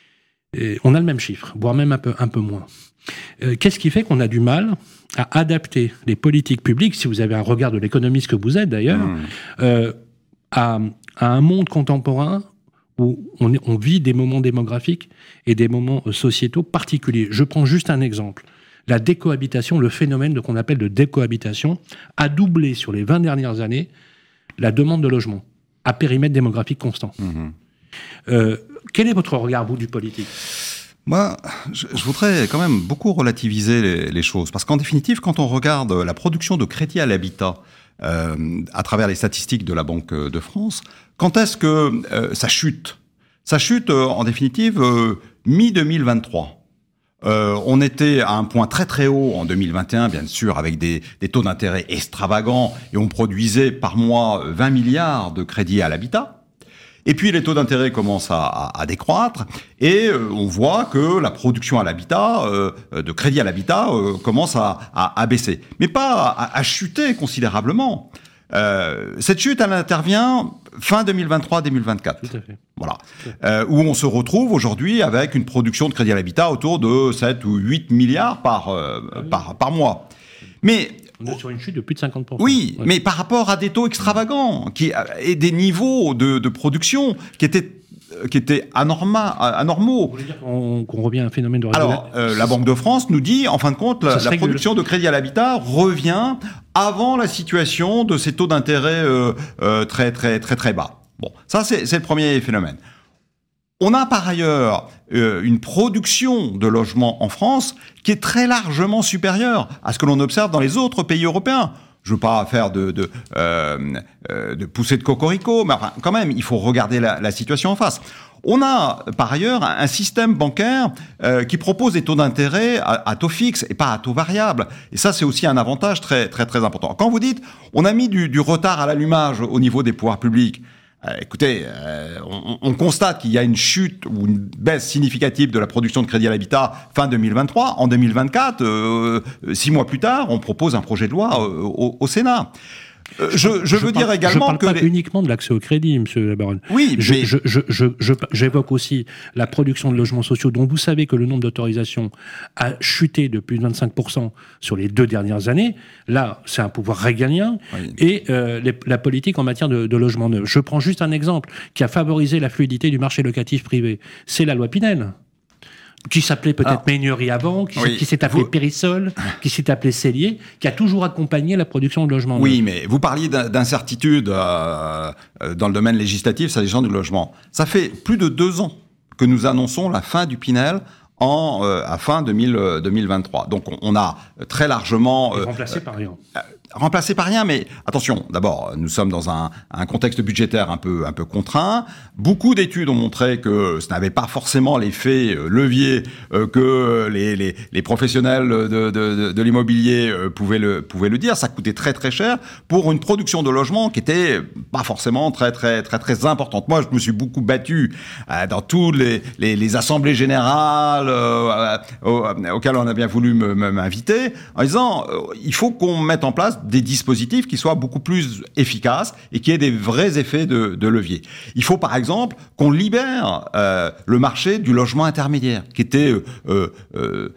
Et on a le même chiffre, voire même un peu, un peu moins. Euh, qu'est-ce qui fait qu'on a du mal à adapter les politiques publiques, si vous avez un regard de l'économiste que vous êtes d'ailleurs, mmh. euh, à, à un monde contemporain où on, on vit des moments démographiques et des moments sociétaux particuliers. Je prends juste un exemple. La décohabitation, le phénomène de, qu'on appelle de décohabitation, a doublé sur les vingt dernières années la demande de logement à périmètre démographique constant. Mmh. Euh, quel est votre regard, vous, du politique ? Moi, je, je voudrais quand même beaucoup relativiser les, les choses. Parce qu'en définitive, quand on regarde la production de crédit à l'habitat euh, à travers les statistiques de la Banque de France, quand est-ce que euh, ça chute ? Ça chute, euh, en définitive, euh, mi deux mille vingt-trois. Euh, on était à un point très très haut en deux mille vingt et un, bien sûr, avec des, des taux d'intérêt extravagants, et on produisait par mois vingt milliards de crédits à l'habitat. Et puis les taux d'intérêt commencent à, à, à décroître et euh, on voit que la production à l'habitat, euh, de crédit à l'habitat, euh, commence à, à, à baisser, mais pas à, à chuter considérablement. Euh, cette chute, elle intervient fin deux mille vingt-trois deux mille vingt-quatre. Tout à fait. Voilà. Euh, où on se retrouve aujourd'hui avec une production de crédit à l'habitat autour de sept ou huit milliards par, euh, ah oui. par, par mois. Mais on est sur une chute de plus de cinquante pour cent. Oui, ouais. mais par rapport à des taux extravagants qui, et des niveaux de, de production qui étaient, qui étaient anorma, anormaux. Vous voulez dire qu'on, qu'on revient à un phénomène de... Alors, euh, la Banque de France nous dit, en fin de compte, la, la production de crédit à l'habitat revient avant la situation de ces taux d'intérêt euh, euh, très, très, très, très bas. Bon, ça, c'est, c'est le premier phénomène. On a par ailleurs euh, une production de logements en France qui est très largement supérieure à ce que l'on observe dans les autres pays européens. Je ne veux pas faire de, de, euh, euh, de poussée de cocorico, mais enfin, quand même, il faut regarder la, la situation en face. On a par ailleurs un système bancaire euh, qui propose des taux d'intérêt à, à taux fixe et pas à taux variable. Et ça, c'est aussi un avantage très très très important. Quand vous dites, on a mis du, du retard à l'allumage au niveau des pouvoirs publics. Euh, écoutez, euh, on, on constate qu'il y a une chute ou une baisse significative de la production de crédit à l'habitat fin deux mille vingt-trois. En deux mille vingt-quatre, euh, six mois plus tard, on propose un projet de loi euh, au, au Sénat. Euh, je, je, je veux parle, dire également je parle que... pas les... uniquement de l'accès au crédit, monsieur Labaronne. Oui, je, mais... je, je, je, je, j'évoque aussi la production de logements sociaux, dont vous savez que le nombre d'autorisations a chuté de plus de vingt-cinq pour cent sur les deux dernières années. Là, c'est un pouvoir régalien. Oui. Et euh, les, la politique en matière de, de logement neuf. Je prends juste un exemple qui a favorisé la fluidité du marché locatif privé. C'est la loi Pinel. Qui s'appelait peut-être ah. Meignery avant, qui, oui. qui s'est appelé vous... Périsol, qui s'est appelé Cellier, qui a toujours accompagné la production de logements. Oui, neuf. Mais vous parliez d'incertitude euh, dans le domaine législatif s'agissant du logement. Ça fait plus de deux ans que nous annonçons la fin du Pinel en, euh, à fin deux mille vingt-trois. Donc on, on a très largement... Euh, remplacé par rien. Euh, remplacé par rien, mais attention, d'abord, nous sommes dans un, un contexte budgétaire un peu, un peu contraint. Beaucoup d'études ont montré que ce n'avait pas forcément l'effet levier euh, que les, les, les professionnels de, de, de, de l'immobilier euh, pouvaient, le, pouvaient le dire. Ça coûtait très très cher pour une production de logements qui était pas forcément très très très très importante. Moi, je me suis beaucoup battu euh, dans toutes les, les, les assemblées générales euh, euh, auxquelles on a bien voulu m'inviter, en disant euh, il faut qu'on mette en place des dispositifs qui soient beaucoup plus efficaces et qui aient des vrais effets de, de levier. Il faut par exemple qu'on libère euh, le marché du logement intermédiaire, qui était euh, euh,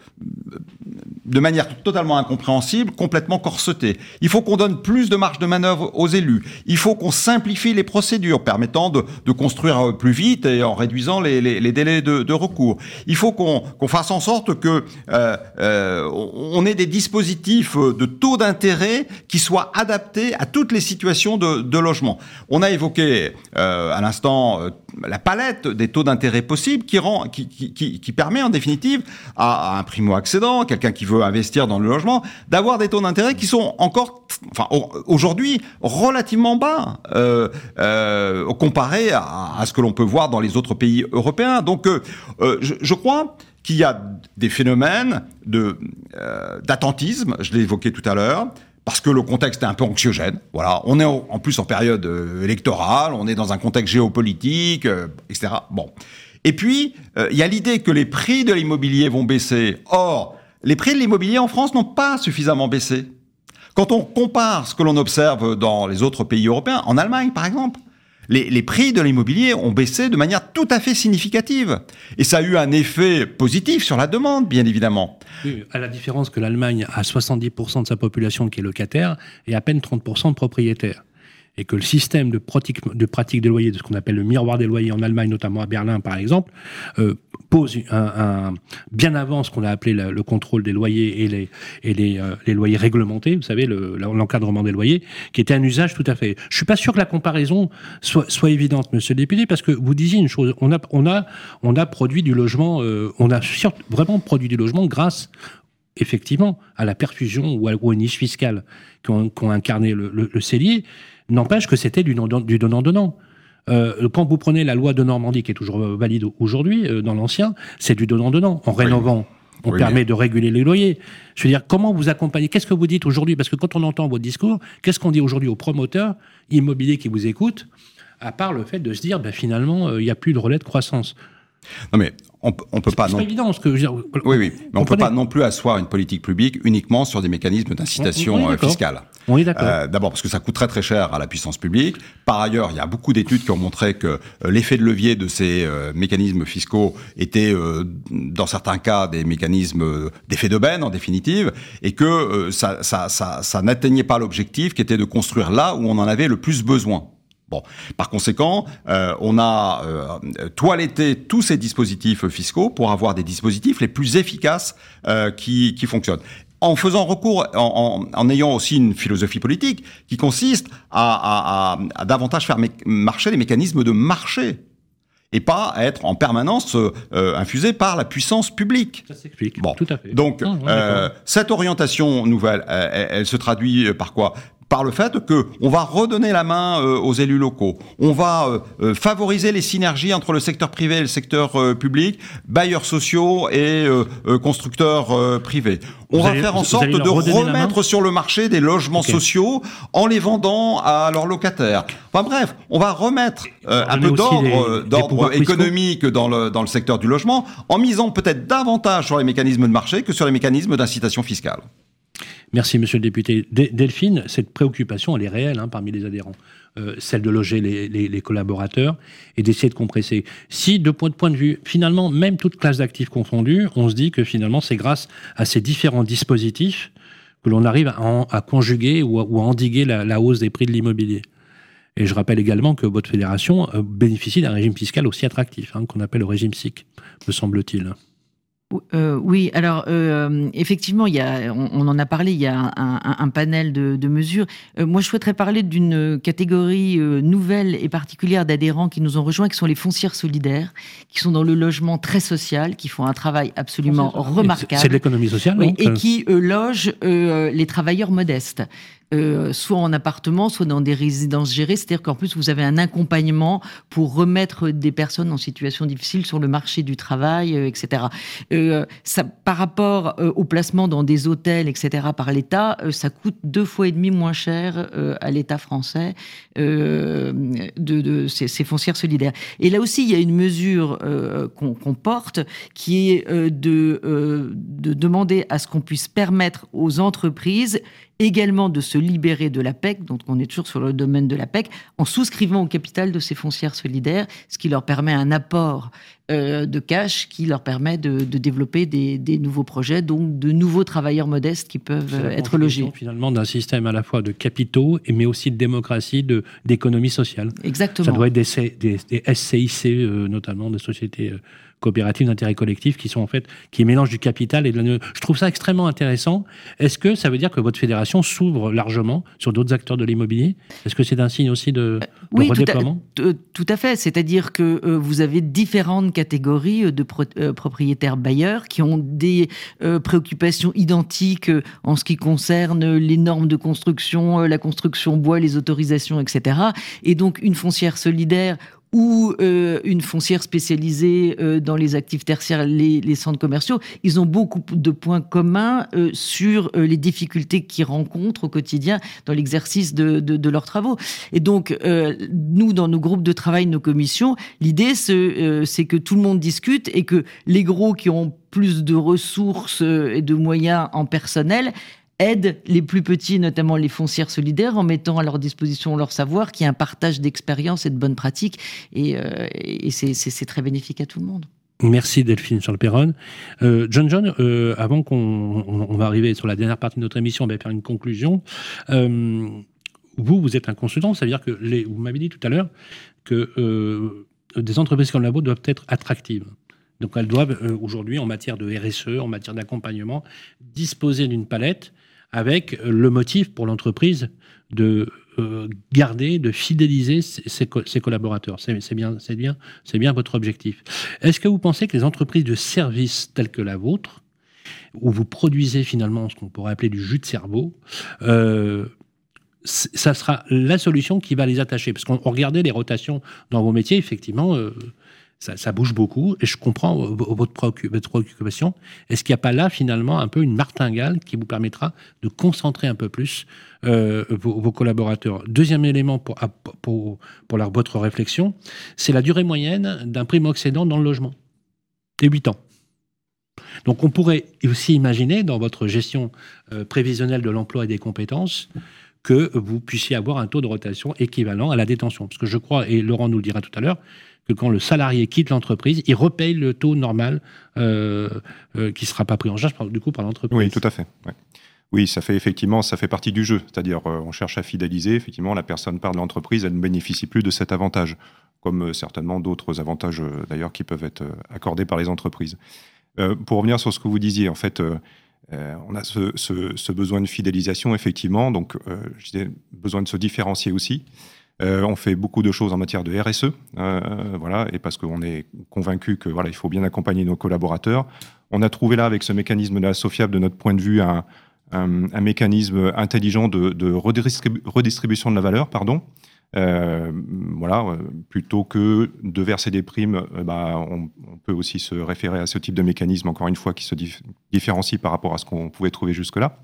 de manière totalement incompréhensible, complètement corseté. Il faut qu'on donne plus de marge de manœuvre aux élus. Il faut qu'on simplifie les procédures permettant de, de construire plus vite et en réduisant les, les, les délais de, de recours. Il faut qu'on, qu'on fasse en sorte que euh, euh, on ait des dispositifs de taux d'intérêt qui soient adaptés à toutes les situations de, de logement. On a évoqué euh, à l'instant euh, la palette des taux d'intérêt possibles qui, rend, qui, qui, qui, qui permet en définitive à, à un primo-accédant, quelqu'un qui veut investir dans le logement, d'avoir des taux d'intérêt qui sont encore, enfin aujourd'hui, relativement bas euh, euh, comparé à, à ce que l'on peut voir dans les autres pays européens. Donc euh, euh, je, je crois qu'il y a des phénomènes de, euh, d'attentisme, je l'ai évoqué tout à l'heure, parce que le contexte est un peu anxiogène. Voilà, on est en plus en période euh, électorale, on est dans un contexte géopolitique, euh, et cetera. Bon. Et puis, euh, il y a l'idée que les prix de l'immobilier vont baisser. Or, les prix de l'immobilier en France n'ont pas suffisamment baissé. Quand on compare ce que l'on observe dans les autres pays européens, en Allemagne par exemple, les, les prix de l'immobilier ont baissé de manière tout à fait significative. Et ça a eu un effet positif sur la demande, bien évidemment. Oui, à la différence que l'Allemagne a soixante-dix pour cent de sa population qui est locataire et à peine trente pour cent de propriétaires. Et que le système de pratique, de pratique des loyers, de ce qu'on appelle le miroir des loyers en Allemagne, notamment à Berlin par exemple, euh, pose un, un, bien avant ce qu'on a appelé le, le contrôle des loyers et les, et les, euh, les loyers réglementés, vous savez, le, l'encadrement des loyers, qui était un usage tout à fait... Je suis pas sûr que la comparaison soit, soit évidente, monsieur le député, parce que vous disiez une chose, on a, on a, on a produit du logement, euh, on a vraiment produit du logement grâce effectivement à la perfusion ou, à, ou aux niches fiscales qui ont, qui ont incarné le, le, le cellier. N'empêche que c'était du, du donnant-donnant. Euh, quand vous prenez la loi de Normandie, qui est toujours valide aujourd'hui, euh, dans l'ancien, c'est du donnant-donnant. En rénovant, on oui, permet mais... de réguler les loyers. Je veux dire, comment vous accompagnez? Qu'est-ce que vous dites aujourd'hui? Parce que quand on entend votre discours, qu'est-ce qu'on dit aujourd'hui aux promoteurs immobiliers qui vous écoutent, à part le fait de se dire, ben, finalement, il euh, n'y a plus de relais de croissance? Non mais on, on peut c'est pas non. C'est évident ce que je veux dire. Oui oui, mais on peut pas non plus asseoir une politique publique uniquement sur des mécanismes d'incitation on, fiscale. On est d'accord. Euh, d'abord parce que ça coûte très très cher à la puissance publique. Par ailleurs, il y a beaucoup d'études qui ont montré que euh, l'effet de levier de ces euh, mécanismes fiscaux était, euh, dans certains cas, des mécanismes euh, d'effet d'aubaine en définitive, et que euh, ça, ça, ça, ça n'atteignait pas l'objectif qui était de construire là où on en avait le plus besoin. Bon, par conséquent, euh, on a euh, toiletté tous ces dispositifs fiscaux pour avoir des dispositifs les plus efficaces euh, qui, qui fonctionnent. En faisant recours, en, en, en ayant aussi une philosophie politique qui consiste à, à, à, à davantage faire mé- marcher les mécanismes de marché et pas à être en permanence euh, infusé par la puissance publique. Ça s'explique, bon. Tout à fait. Donc, mmh, euh, cette orientation nouvelle, elle, elle se traduit par quoi ? Par le fait que on va redonner la main euh, aux élus locaux, on va euh, favoriser les synergies entre le secteur privé et le secteur euh, public, bailleurs sociaux et euh, euh, constructeurs euh, privés. On vous va allez, faire en sorte de remettre sur le marché des logements okay. sociaux en les vendant à leurs locataires. Enfin bref, on va remettre euh, un peu d'ordre, des, d'ordre des économique dans le, dans le secteur du logement en misant peut-être davantage sur les mécanismes de marché que sur les mécanismes d'incitation fiscale. Merci, monsieur le député. Delphine, cette préoccupation, elle est réelle hein, parmi les adhérents. Euh, celle de loger les, les, les collaborateurs et d'essayer de compresser. Si, de point de, point de vue, finalement, même toute classe d'actifs confondue, on se dit que finalement, c'est grâce à ces différents dispositifs que l'on arrive à, en, à conjuguer ou à, ou à endiguer la, la hausse des prix de l'immobilier. Et je rappelle également que votre fédération euh, bénéficie d'un régime fiscal aussi attractif, hein, qu'on appelle le régime S I C, me semble-t-il. Euh, oui, alors euh, effectivement, il y a, on, on en a parlé, il y a un, un, un panel de, de mesures. Euh, moi, je souhaiterais parler d'une catégorie euh, nouvelle et particulière d'adhérents qui nous ont rejoints, qui sont les foncières solidaires, qui sont dans le logement très social, qui font un travail absolument remarquable. C'est de l'économie sociale, oui, non et qui euh, logent euh, les travailleurs modestes. euh, soit en appartement, soit dans des résidences gérées. C'est-à-dire qu'en plus, vous avez un accompagnement pour remettre des personnes en situation difficile sur le marché du travail, euh, et cetera. Euh, ça, par rapport euh, au placement dans des hôtels, et cetera, par l'État, euh, ça coûte deux fois et demi moins cher euh, à l'État français euh, de, de ces, ces foncières solidaires. Et là aussi, il y a une mesure euh, qu'on, qu'on porte qui est euh, de, euh, de demander à ce qu'on puisse permettre aux entreprises également de se libérer de la P E C, donc on est toujours sur le domaine de la P E C, en souscrivant au capital de ces foncières solidaires, ce qui leur permet un apport euh, de cash qui leur permet de, de développer des, des nouveaux projets, donc de nouveaux travailleurs modestes qui peuvent euh, être logés. Finalement, d'un système à la fois de capitaux, mais aussi de démocratie, de, d'économie sociale. Exactement. Ça doit être des, des, des S C I C, euh, notamment des sociétés euh, coopératives d'intérêt collectif, qui sont en fait, qui mélangent du capital et de la... Je trouve ça extrêmement intéressant. Est-ce que ça veut dire que votre fédération s'ouvre largement sur d'autres acteurs de l'immobilier ? Est-ce que c'est un signe aussi de, de oui, redéploiement ? tout à, tout à fait. C'est-à-dire que euh, vous avez différentes catégories de pro, euh, propriétaires bailleurs qui ont des euh, préoccupations identiques euh, en ce qui concerne les normes de construction, euh, la construction bois, les autorisations, et cetera. Et donc, une foncière solidaire ou euh, une foncière spécialisée euh, dans les actifs tertiaires, les, les centres commerciaux, ils ont beaucoup de points communs euh, sur euh, les difficultés qu'ils rencontrent au quotidien dans l'exercice de, de, de leurs travaux. Et donc, euh, nous, dans nos groupes de travail, nos commissions, l'idée, c'est, euh, c'est que tout le monde discute et que les gros qui ont plus de ressources et de moyens en personnel aident les plus petits, notamment les foncières solidaires, en mettant à leur disposition leur savoir, qu'il y a un partage d'expériences et de bonnes pratiques. Et, euh, et c'est, c'est, c'est très bénéfique à tout le monde. Merci Delphine Charles-Perronne. Euh, John John, euh, avant qu'on on, on va arriver sur la dernière partie de notre émission, on va faire une conclusion. Euh, vous, vous êtes un consultant, ça veut dire que les, vous m'avez dit tout à l'heure que euh, des entreprises comme la vôtre doivent être attractives. Donc elles doivent euh, aujourd'hui, en matière de R S E, en matière d'accompagnement, disposer d'une palette avec le motif pour l'entreprise de euh, garder, de fidéliser ses, ses, ses collaborateurs. C'est, c'est, bien, c'est, bien, c'est bien votre objectif. Est-ce que vous pensez que les entreprises de services telles que la vôtre, où vous produisez finalement ce qu'on pourrait appeler du jus de cerveau, euh, ça sera la solution qui va les attacher ? Parce qu'on regardait les rotations dans vos métiers, effectivement... Euh, Ça, ça bouge beaucoup, et je comprends votre préoccupation. Est-ce qu'il n'y a pas là, finalement, un peu une martingale qui vous permettra de concentrer un peu plus euh, vos, vos collaborateurs ? Deuxième élément pour, pour, pour la, votre réflexion, c'est la durée moyenne d'un primo-accédant dans le logement. C'est huit ans. Donc on pourrait aussi imaginer, dans votre gestion euh, prévisionnelle de l'emploi et des compétences, que vous puissiez avoir un taux de rotation équivalent à la détention. Parce que je crois, et Laurent nous le dira tout à l'heure, que quand le salarié quitte l'entreprise, il repaye le taux normal euh, euh, qui ne sera pas pris en charge par, du coup par l'entreprise. Oui, tout à fait. Ouais. Oui, ça fait effectivement, ça fait partie du jeu. C'est-à-dire, euh, on cherche à fidéliser. Effectivement, la personne part de l'entreprise, elle ne bénéficie plus de cet avantage, comme euh, certainement d'autres avantages euh, d'ailleurs qui peuvent être euh, accordés par les entreprises. Euh, pour revenir sur ce que vous disiez, en fait, euh, euh, on a ce, ce, ce besoin de fidélisation, effectivement. Donc, euh, je disais, besoin de se différencier aussi. Euh, on fait beaucoup de choses en matière de R S E, euh, voilà, et parce qu'on est convaincu que voilà, il faut bien accompagner nos collaborateurs. On a trouvé là, avec ce mécanisme de la SOFIAP, de notre point de vue, un, un, un mécanisme intelligent de, de redistribu- redistribution de la valeur, pardon. Euh, voilà, euh, plutôt que de verser des primes, euh, bah, on, on peut aussi se référer à ce type de mécanisme, encore une fois, qui se dif- différencie par rapport à ce qu'on pouvait trouver jusque-là.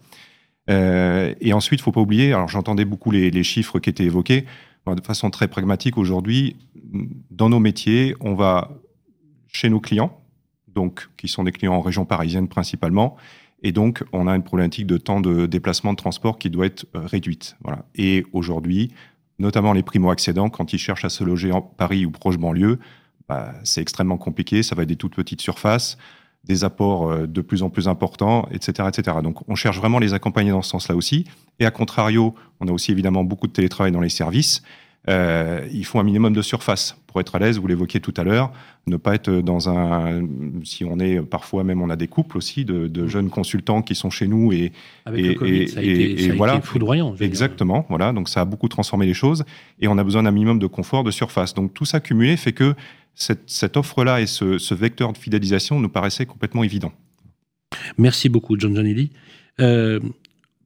Euh, et ensuite, il ne faut pas oublier, alors j'entendais beaucoup les, les chiffres qui étaient évoqués. De façon très pragmatique, aujourd'hui, dans nos métiers, on va chez nos clients, donc qui sont des clients en région parisienne principalement, et donc on a une problématique de temps de déplacement de transport qui doit être réduite. Voilà. Et aujourd'hui, notamment les primo-accédants, quand ils cherchent à se loger en Paris ou proche banlieue, bah, c'est extrêmement compliqué, ça va être des toutes petites surfaces, des apports de plus en plus importants, et cetera, et cetera. Donc, on cherche vraiment à les accompagner dans ce sens-là aussi. Et à contrario, on a aussi évidemment beaucoup de télétravail dans les services. Euh, il faut un minimum de surface pour être à l'aise. Vous l'évoquiez tout à l'heure, ne pas être dans un... Si on est parfois même, on a des couples aussi de, de jeunes consultants qui sont chez nous et avec et, le Covid, et, ça a été, et, ça a et voilà. été foudroyant. Exactement. Dire. Voilà. Donc, ça a beaucoup transformé les choses et on a besoin d'un minimum de confort, de surface. Donc, tout ça cumulé fait que cette, cette offre-là et ce, ce vecteur de fidélisation nous paraissait complètement évident. Merci beaucoup, John Giannelli. Euh,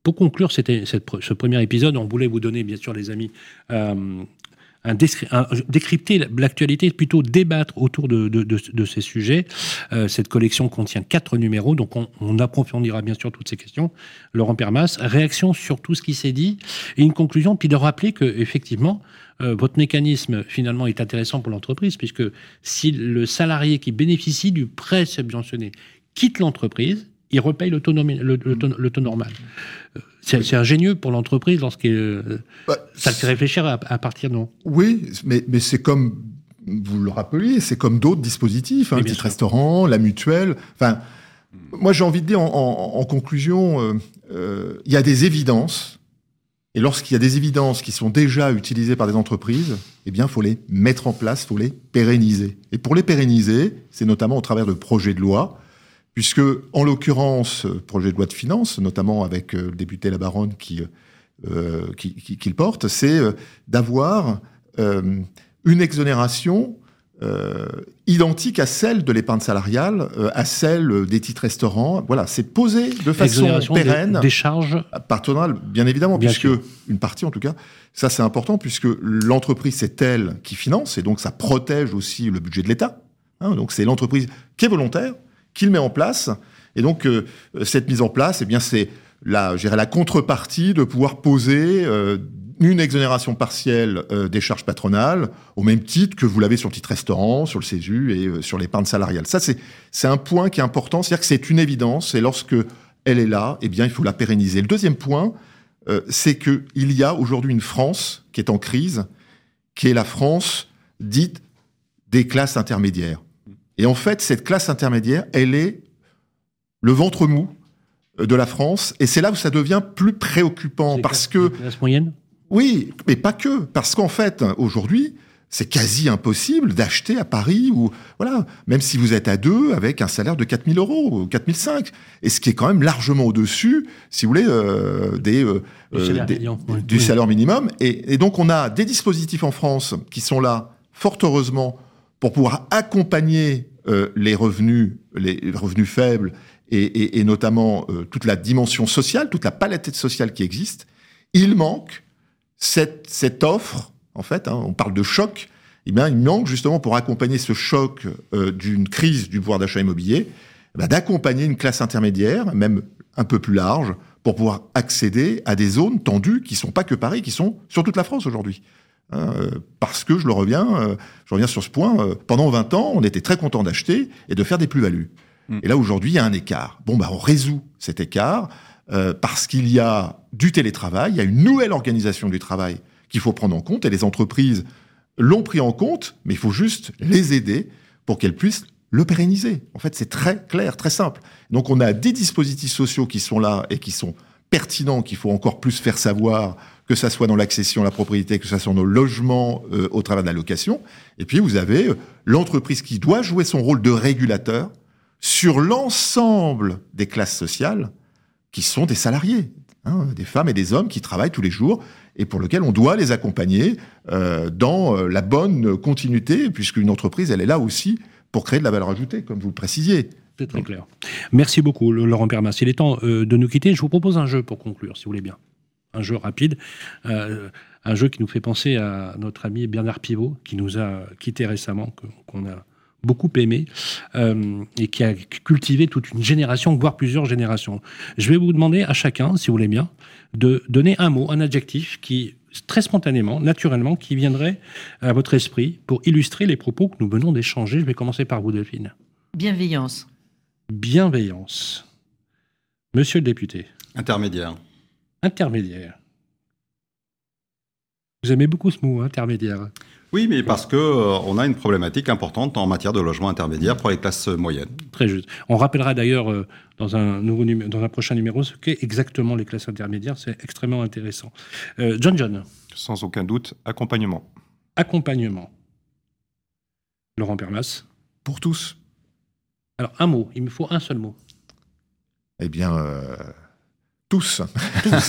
pour conclure cette, cette, ce premier épisode, on voulait vous donner, bien sûr, les amis, euh, un, descri- un décrypter l'actualité, plutôt débattre autour de, de, de, de ces sujets. Euh, cette collection contient quatre numéros, donc on, on approfondira bien sûr toutes ces questions. Laurent Permas, réaction sur tout ce qui s'est dit, et une conclusion, puis de rappeler que effectivement, euh, votre mécanisme finalement est intéressant pour l'entreprise, puisque si le salarié qui bénéficie du prêt subventionné quitte l'entreprise, il repaye le taux, nomi- le, le taux, le taux normal. C'est, c'est ingénieux pour l'entreprise lorsqu'il euh, bah, ça le fait réfléchir à, à partir de non. Oui, mais, mais c'est comme vous le rappeliez, c'est comme d'autres dispositifs, hein, le petit restaurant, la mutuelle. Enfin, moi j'ai envie de dire en, en, en conclusion, il euh, euh, y a des évidences, et lorsqu'il y a des évidences qui sont déjà utilisées par des entreprises, eh bien, faut les mettre en place, faut les pérenniser. Et pour les pérenniser, c'est notamment au travers de projets de loi. Puisque, en l'occurrence, projet de loi de finances, notamment avec euh, le député Labaronne qui, euh, qui, qui, qui le porte, c'est euh, d'avoir euh, une exonération euh, identique à celle de l'épargne salariale, euh, à celle des titres restaurants. Voilà, c'est posé de façon pérenne. Des, des charges patronales, bien évidemment, bien puisque sûr. Une partie en tout cas, ça c'est important, puisque l'entreprise c'est elle qui finance, et donc ça protège aussi le budget de l'État. Hein, donc c'est l'entreprise qui est volontaire, qu'il met en place. Et donc, euh, cette mise en place, eh bien, c'est la, je dirais, la contrepartie de pouvoir poser euh, une exonération partielle euh, des charges patronales, au même titre que vous l'avez sur le titre restaurant, sur le CESU et euh, sur l'épargne salariale. Ça, c'est, c'est un point qui est important, c'est-à-dire que c'est une évidence, et lorsque elle est là, eh bien, il faut la pérenniser. Le deuxième point, euh, c'est qu'il y a aujourd'hui une France qui est en crise, qui est la France dite des classes intermédiaires. Et en fait, cette classe intermédiaire, elle est le ventre mou de la France. Et c'est là où ça devient plus préoccupant. C'est parce classe, que... classe moyenne ? Oui, mais pas que. Parce qu'en fait, aujourd'hui, c'est quasi impossible d'acheter à Paris, ou voilà, même si vous êtes à deux, avec un salaire de quatre mille euros, ou quatre mille cinq. Et ce qui est quand même largement au-dessus, si vous voulez, euh, des, euh, du, salaire, des, million, du, oui. du salaire minimum. Et, et donc, on a des dispositifs en France qui sont là, fort heureusement, pour pouvoir accompagner euh, les revenus, les revenus faibles, et, et, et notamment euh, toute la dimension sociale, toute la palette sociale qui existe. Il manque cette, cette offre, en fait, hein, on parle de choc, eh bien, il manque justement pour accompagner ce choc euh, d'une crise du pouvoir d'achat immobilier, eh bien, d'accompagner une classe intermédiaire, même un peu plus large, pour pouvoir accéder à des zones tendues qui ne sont pas que Paris, qui sont sur toute la France aujourd'hui. Euh, parce que, je le reviens, euh, je reviens sur ce point, euh, pendant vingt ans, on était très content d'acheter et de faire des plus-values. Mmh. Et là, aujourd'hui, il y a un écart. Bon, bah, on résout cet écart euh, parce qu'il y a du télétravail, il y a une nouvelle organisation du travail qu'il faut prendre en compte, et les entreprises l'ont pris en compte, mais il faut juste les aider pour qu'elles puissent le pérenniser. En fait, c'est très clair, très simple. Donc, on a des dispositifs sociaux qui sont là et qui sont pertinents, qu'il faut encore plus faire savoir, que ça soit dans l'accession à la propriété, que ça soit dans le logement euh, au travers de la location. Et puis, vous avez euh, l'entreprise qui doit jouer son rôle de régulateur sur l'ensemble des classes sociales qui sont des salariés, hein, des femmes et des hommes qui travaillent tous les jours et pour lesquels on doit les accompagner euh, dans euh, la bonne continuité, puisqu'une entreprise, elle est là aussi pour créer de la valeur ajoutée, comme vous le précisiez. C'est très clair. Merci beaucoup, Laurent Permas. Il est temps euh, de nous quitter. Je vous propose un jeu pour conclure, si vous voulez bien. Un jeu rapide, euh, un jeu qui nous fait penser à notre ami Bernard Pivot, qui nous a quittés récemment, qu'on a beaucoup aimé, euh, et qui a cultivé toute une génération, voire plusieurs générations. Je vais vous demander à chacun, si vous voulez bien, de donner un mot, un adjectif qui, très spontanément, naturellement, qui viendrait à votre esprit pour illustrer les propos que nous venons d'échanger. Je vais commencer par vous, Delphine. Bienveillance. Bienveillance. Monsieur le député. Intermédiaire. Intermédiaire. Vous aimez beaucoup ce mot, intermédiaire. Oui, mais parce que euh, on a une problématique importante en matière de logement intermédiaire pour les classes moyennes. Très juste. On rappellera d'ailleurs euh, dans un nouveau numé- dans un prochain numéro ce qu'est exactement les classes intermédiaires. C'est extrêmement intéressant. Euh, John John. Sans aucun doute, accompagnement. Accompagnement. Laurent Permas. Pour tous. Alors un mot. Il me faut un seul mot. Eh bien, euh, tous. Tous.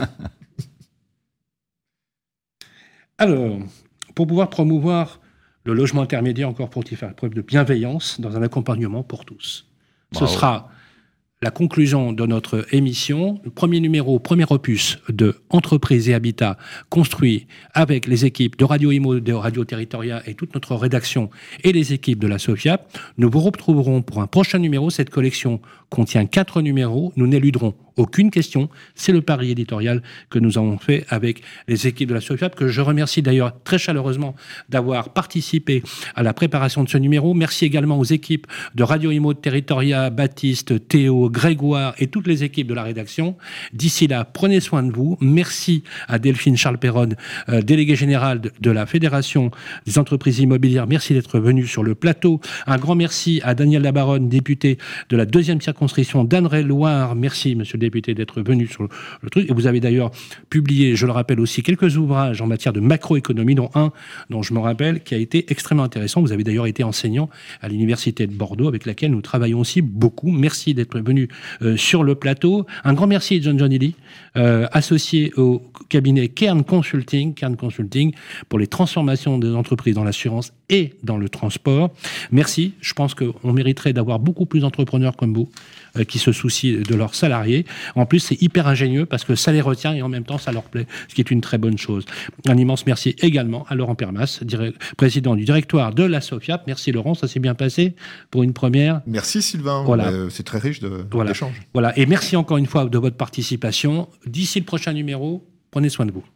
Alors. Pour pouvoir promouvoir le logement intermédiaire, encore pour y faire preuve de bienveillance dans un accompagnement pour tous. Bravo. Ce sera la conclusion de notre émission, le premier numéro, premier opus de Entreprises et Habitat, construit avec les équipes de Radio Imo, de Radio Territoria et toute notre rédaction et les équipes de la SOFIAP. Nous vous retrouverons pour un prochain numéro. Cette collection contient quatre numéros. Nous n'éluderons aucune question. C'est le pari éditorial que nous avons fait avec les équipes de la SOFIAP, que je remercie d'ailleurs très chaleureusement d'avoir participé à la préparation de ce numéro. Merci également aux équipes de Radio Imo, de Territoria, Baptiste, Théo, Grégoire et toutes les équipes de la rédaction. D'ici là, prenez soin de vous. Merci à Delphine Charles-Perron, euh, déléguée générale de, de la Fédération des entreprises immobilières. Merci d'être venue sur le plateau. Un grand merci à Daniel Labaronne, député de la deuxième circonscription d'André-Loire. Merci, monsieur le député, d'être venu sur le, le truc. Et vous avez d'ailleurs publié, je le rappelle aussi, quelques ouvrages en matière de macroéconomie, dont un dont je me rappelle qui a été extrêmement intéressant. Vous avez d'ailleurs été enseignant à l'Université de Bordeaux, avec laquelle nous travaillons aussi beaucoup. Merci d'être venu Euh, sur le plateau. Un grand merci à John Johnny, euh, associé au cabinet Kern Consulting, Kern Consulting pour les transformations des entreprises dans l'assurance et dans le transport. Merci. Je pense qu'on mériterait d'avoir beaucoup plus d'entrepreneurs comme vous euh, qui se soucient de leurs salariés. En plus, c'est hyper ingénieux parce que ça les retient et en même temps, ça leur plaît, ce qui est une très bonne chose. Un immense merci également à Laurent Permas, dire- président du directoire de la SOFIAP. Merci Laurent, ça s'est bien passé pour une première. Merci Sylvain, Voilà. Euh, c'est très riche de, Voilà. d'échanges. Voilà. Et merci encore une fois de votre participation. D'ici le prochain numéro, prenez soin de vous.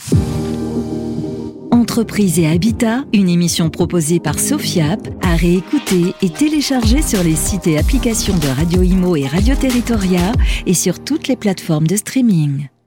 Entreprises et Habitat, une émission proposée par SOFIAP, à réécouter et télécharger sur les sites et applications de Radio Imo et Radio Territoria et sur toutes les plateformes de streaming.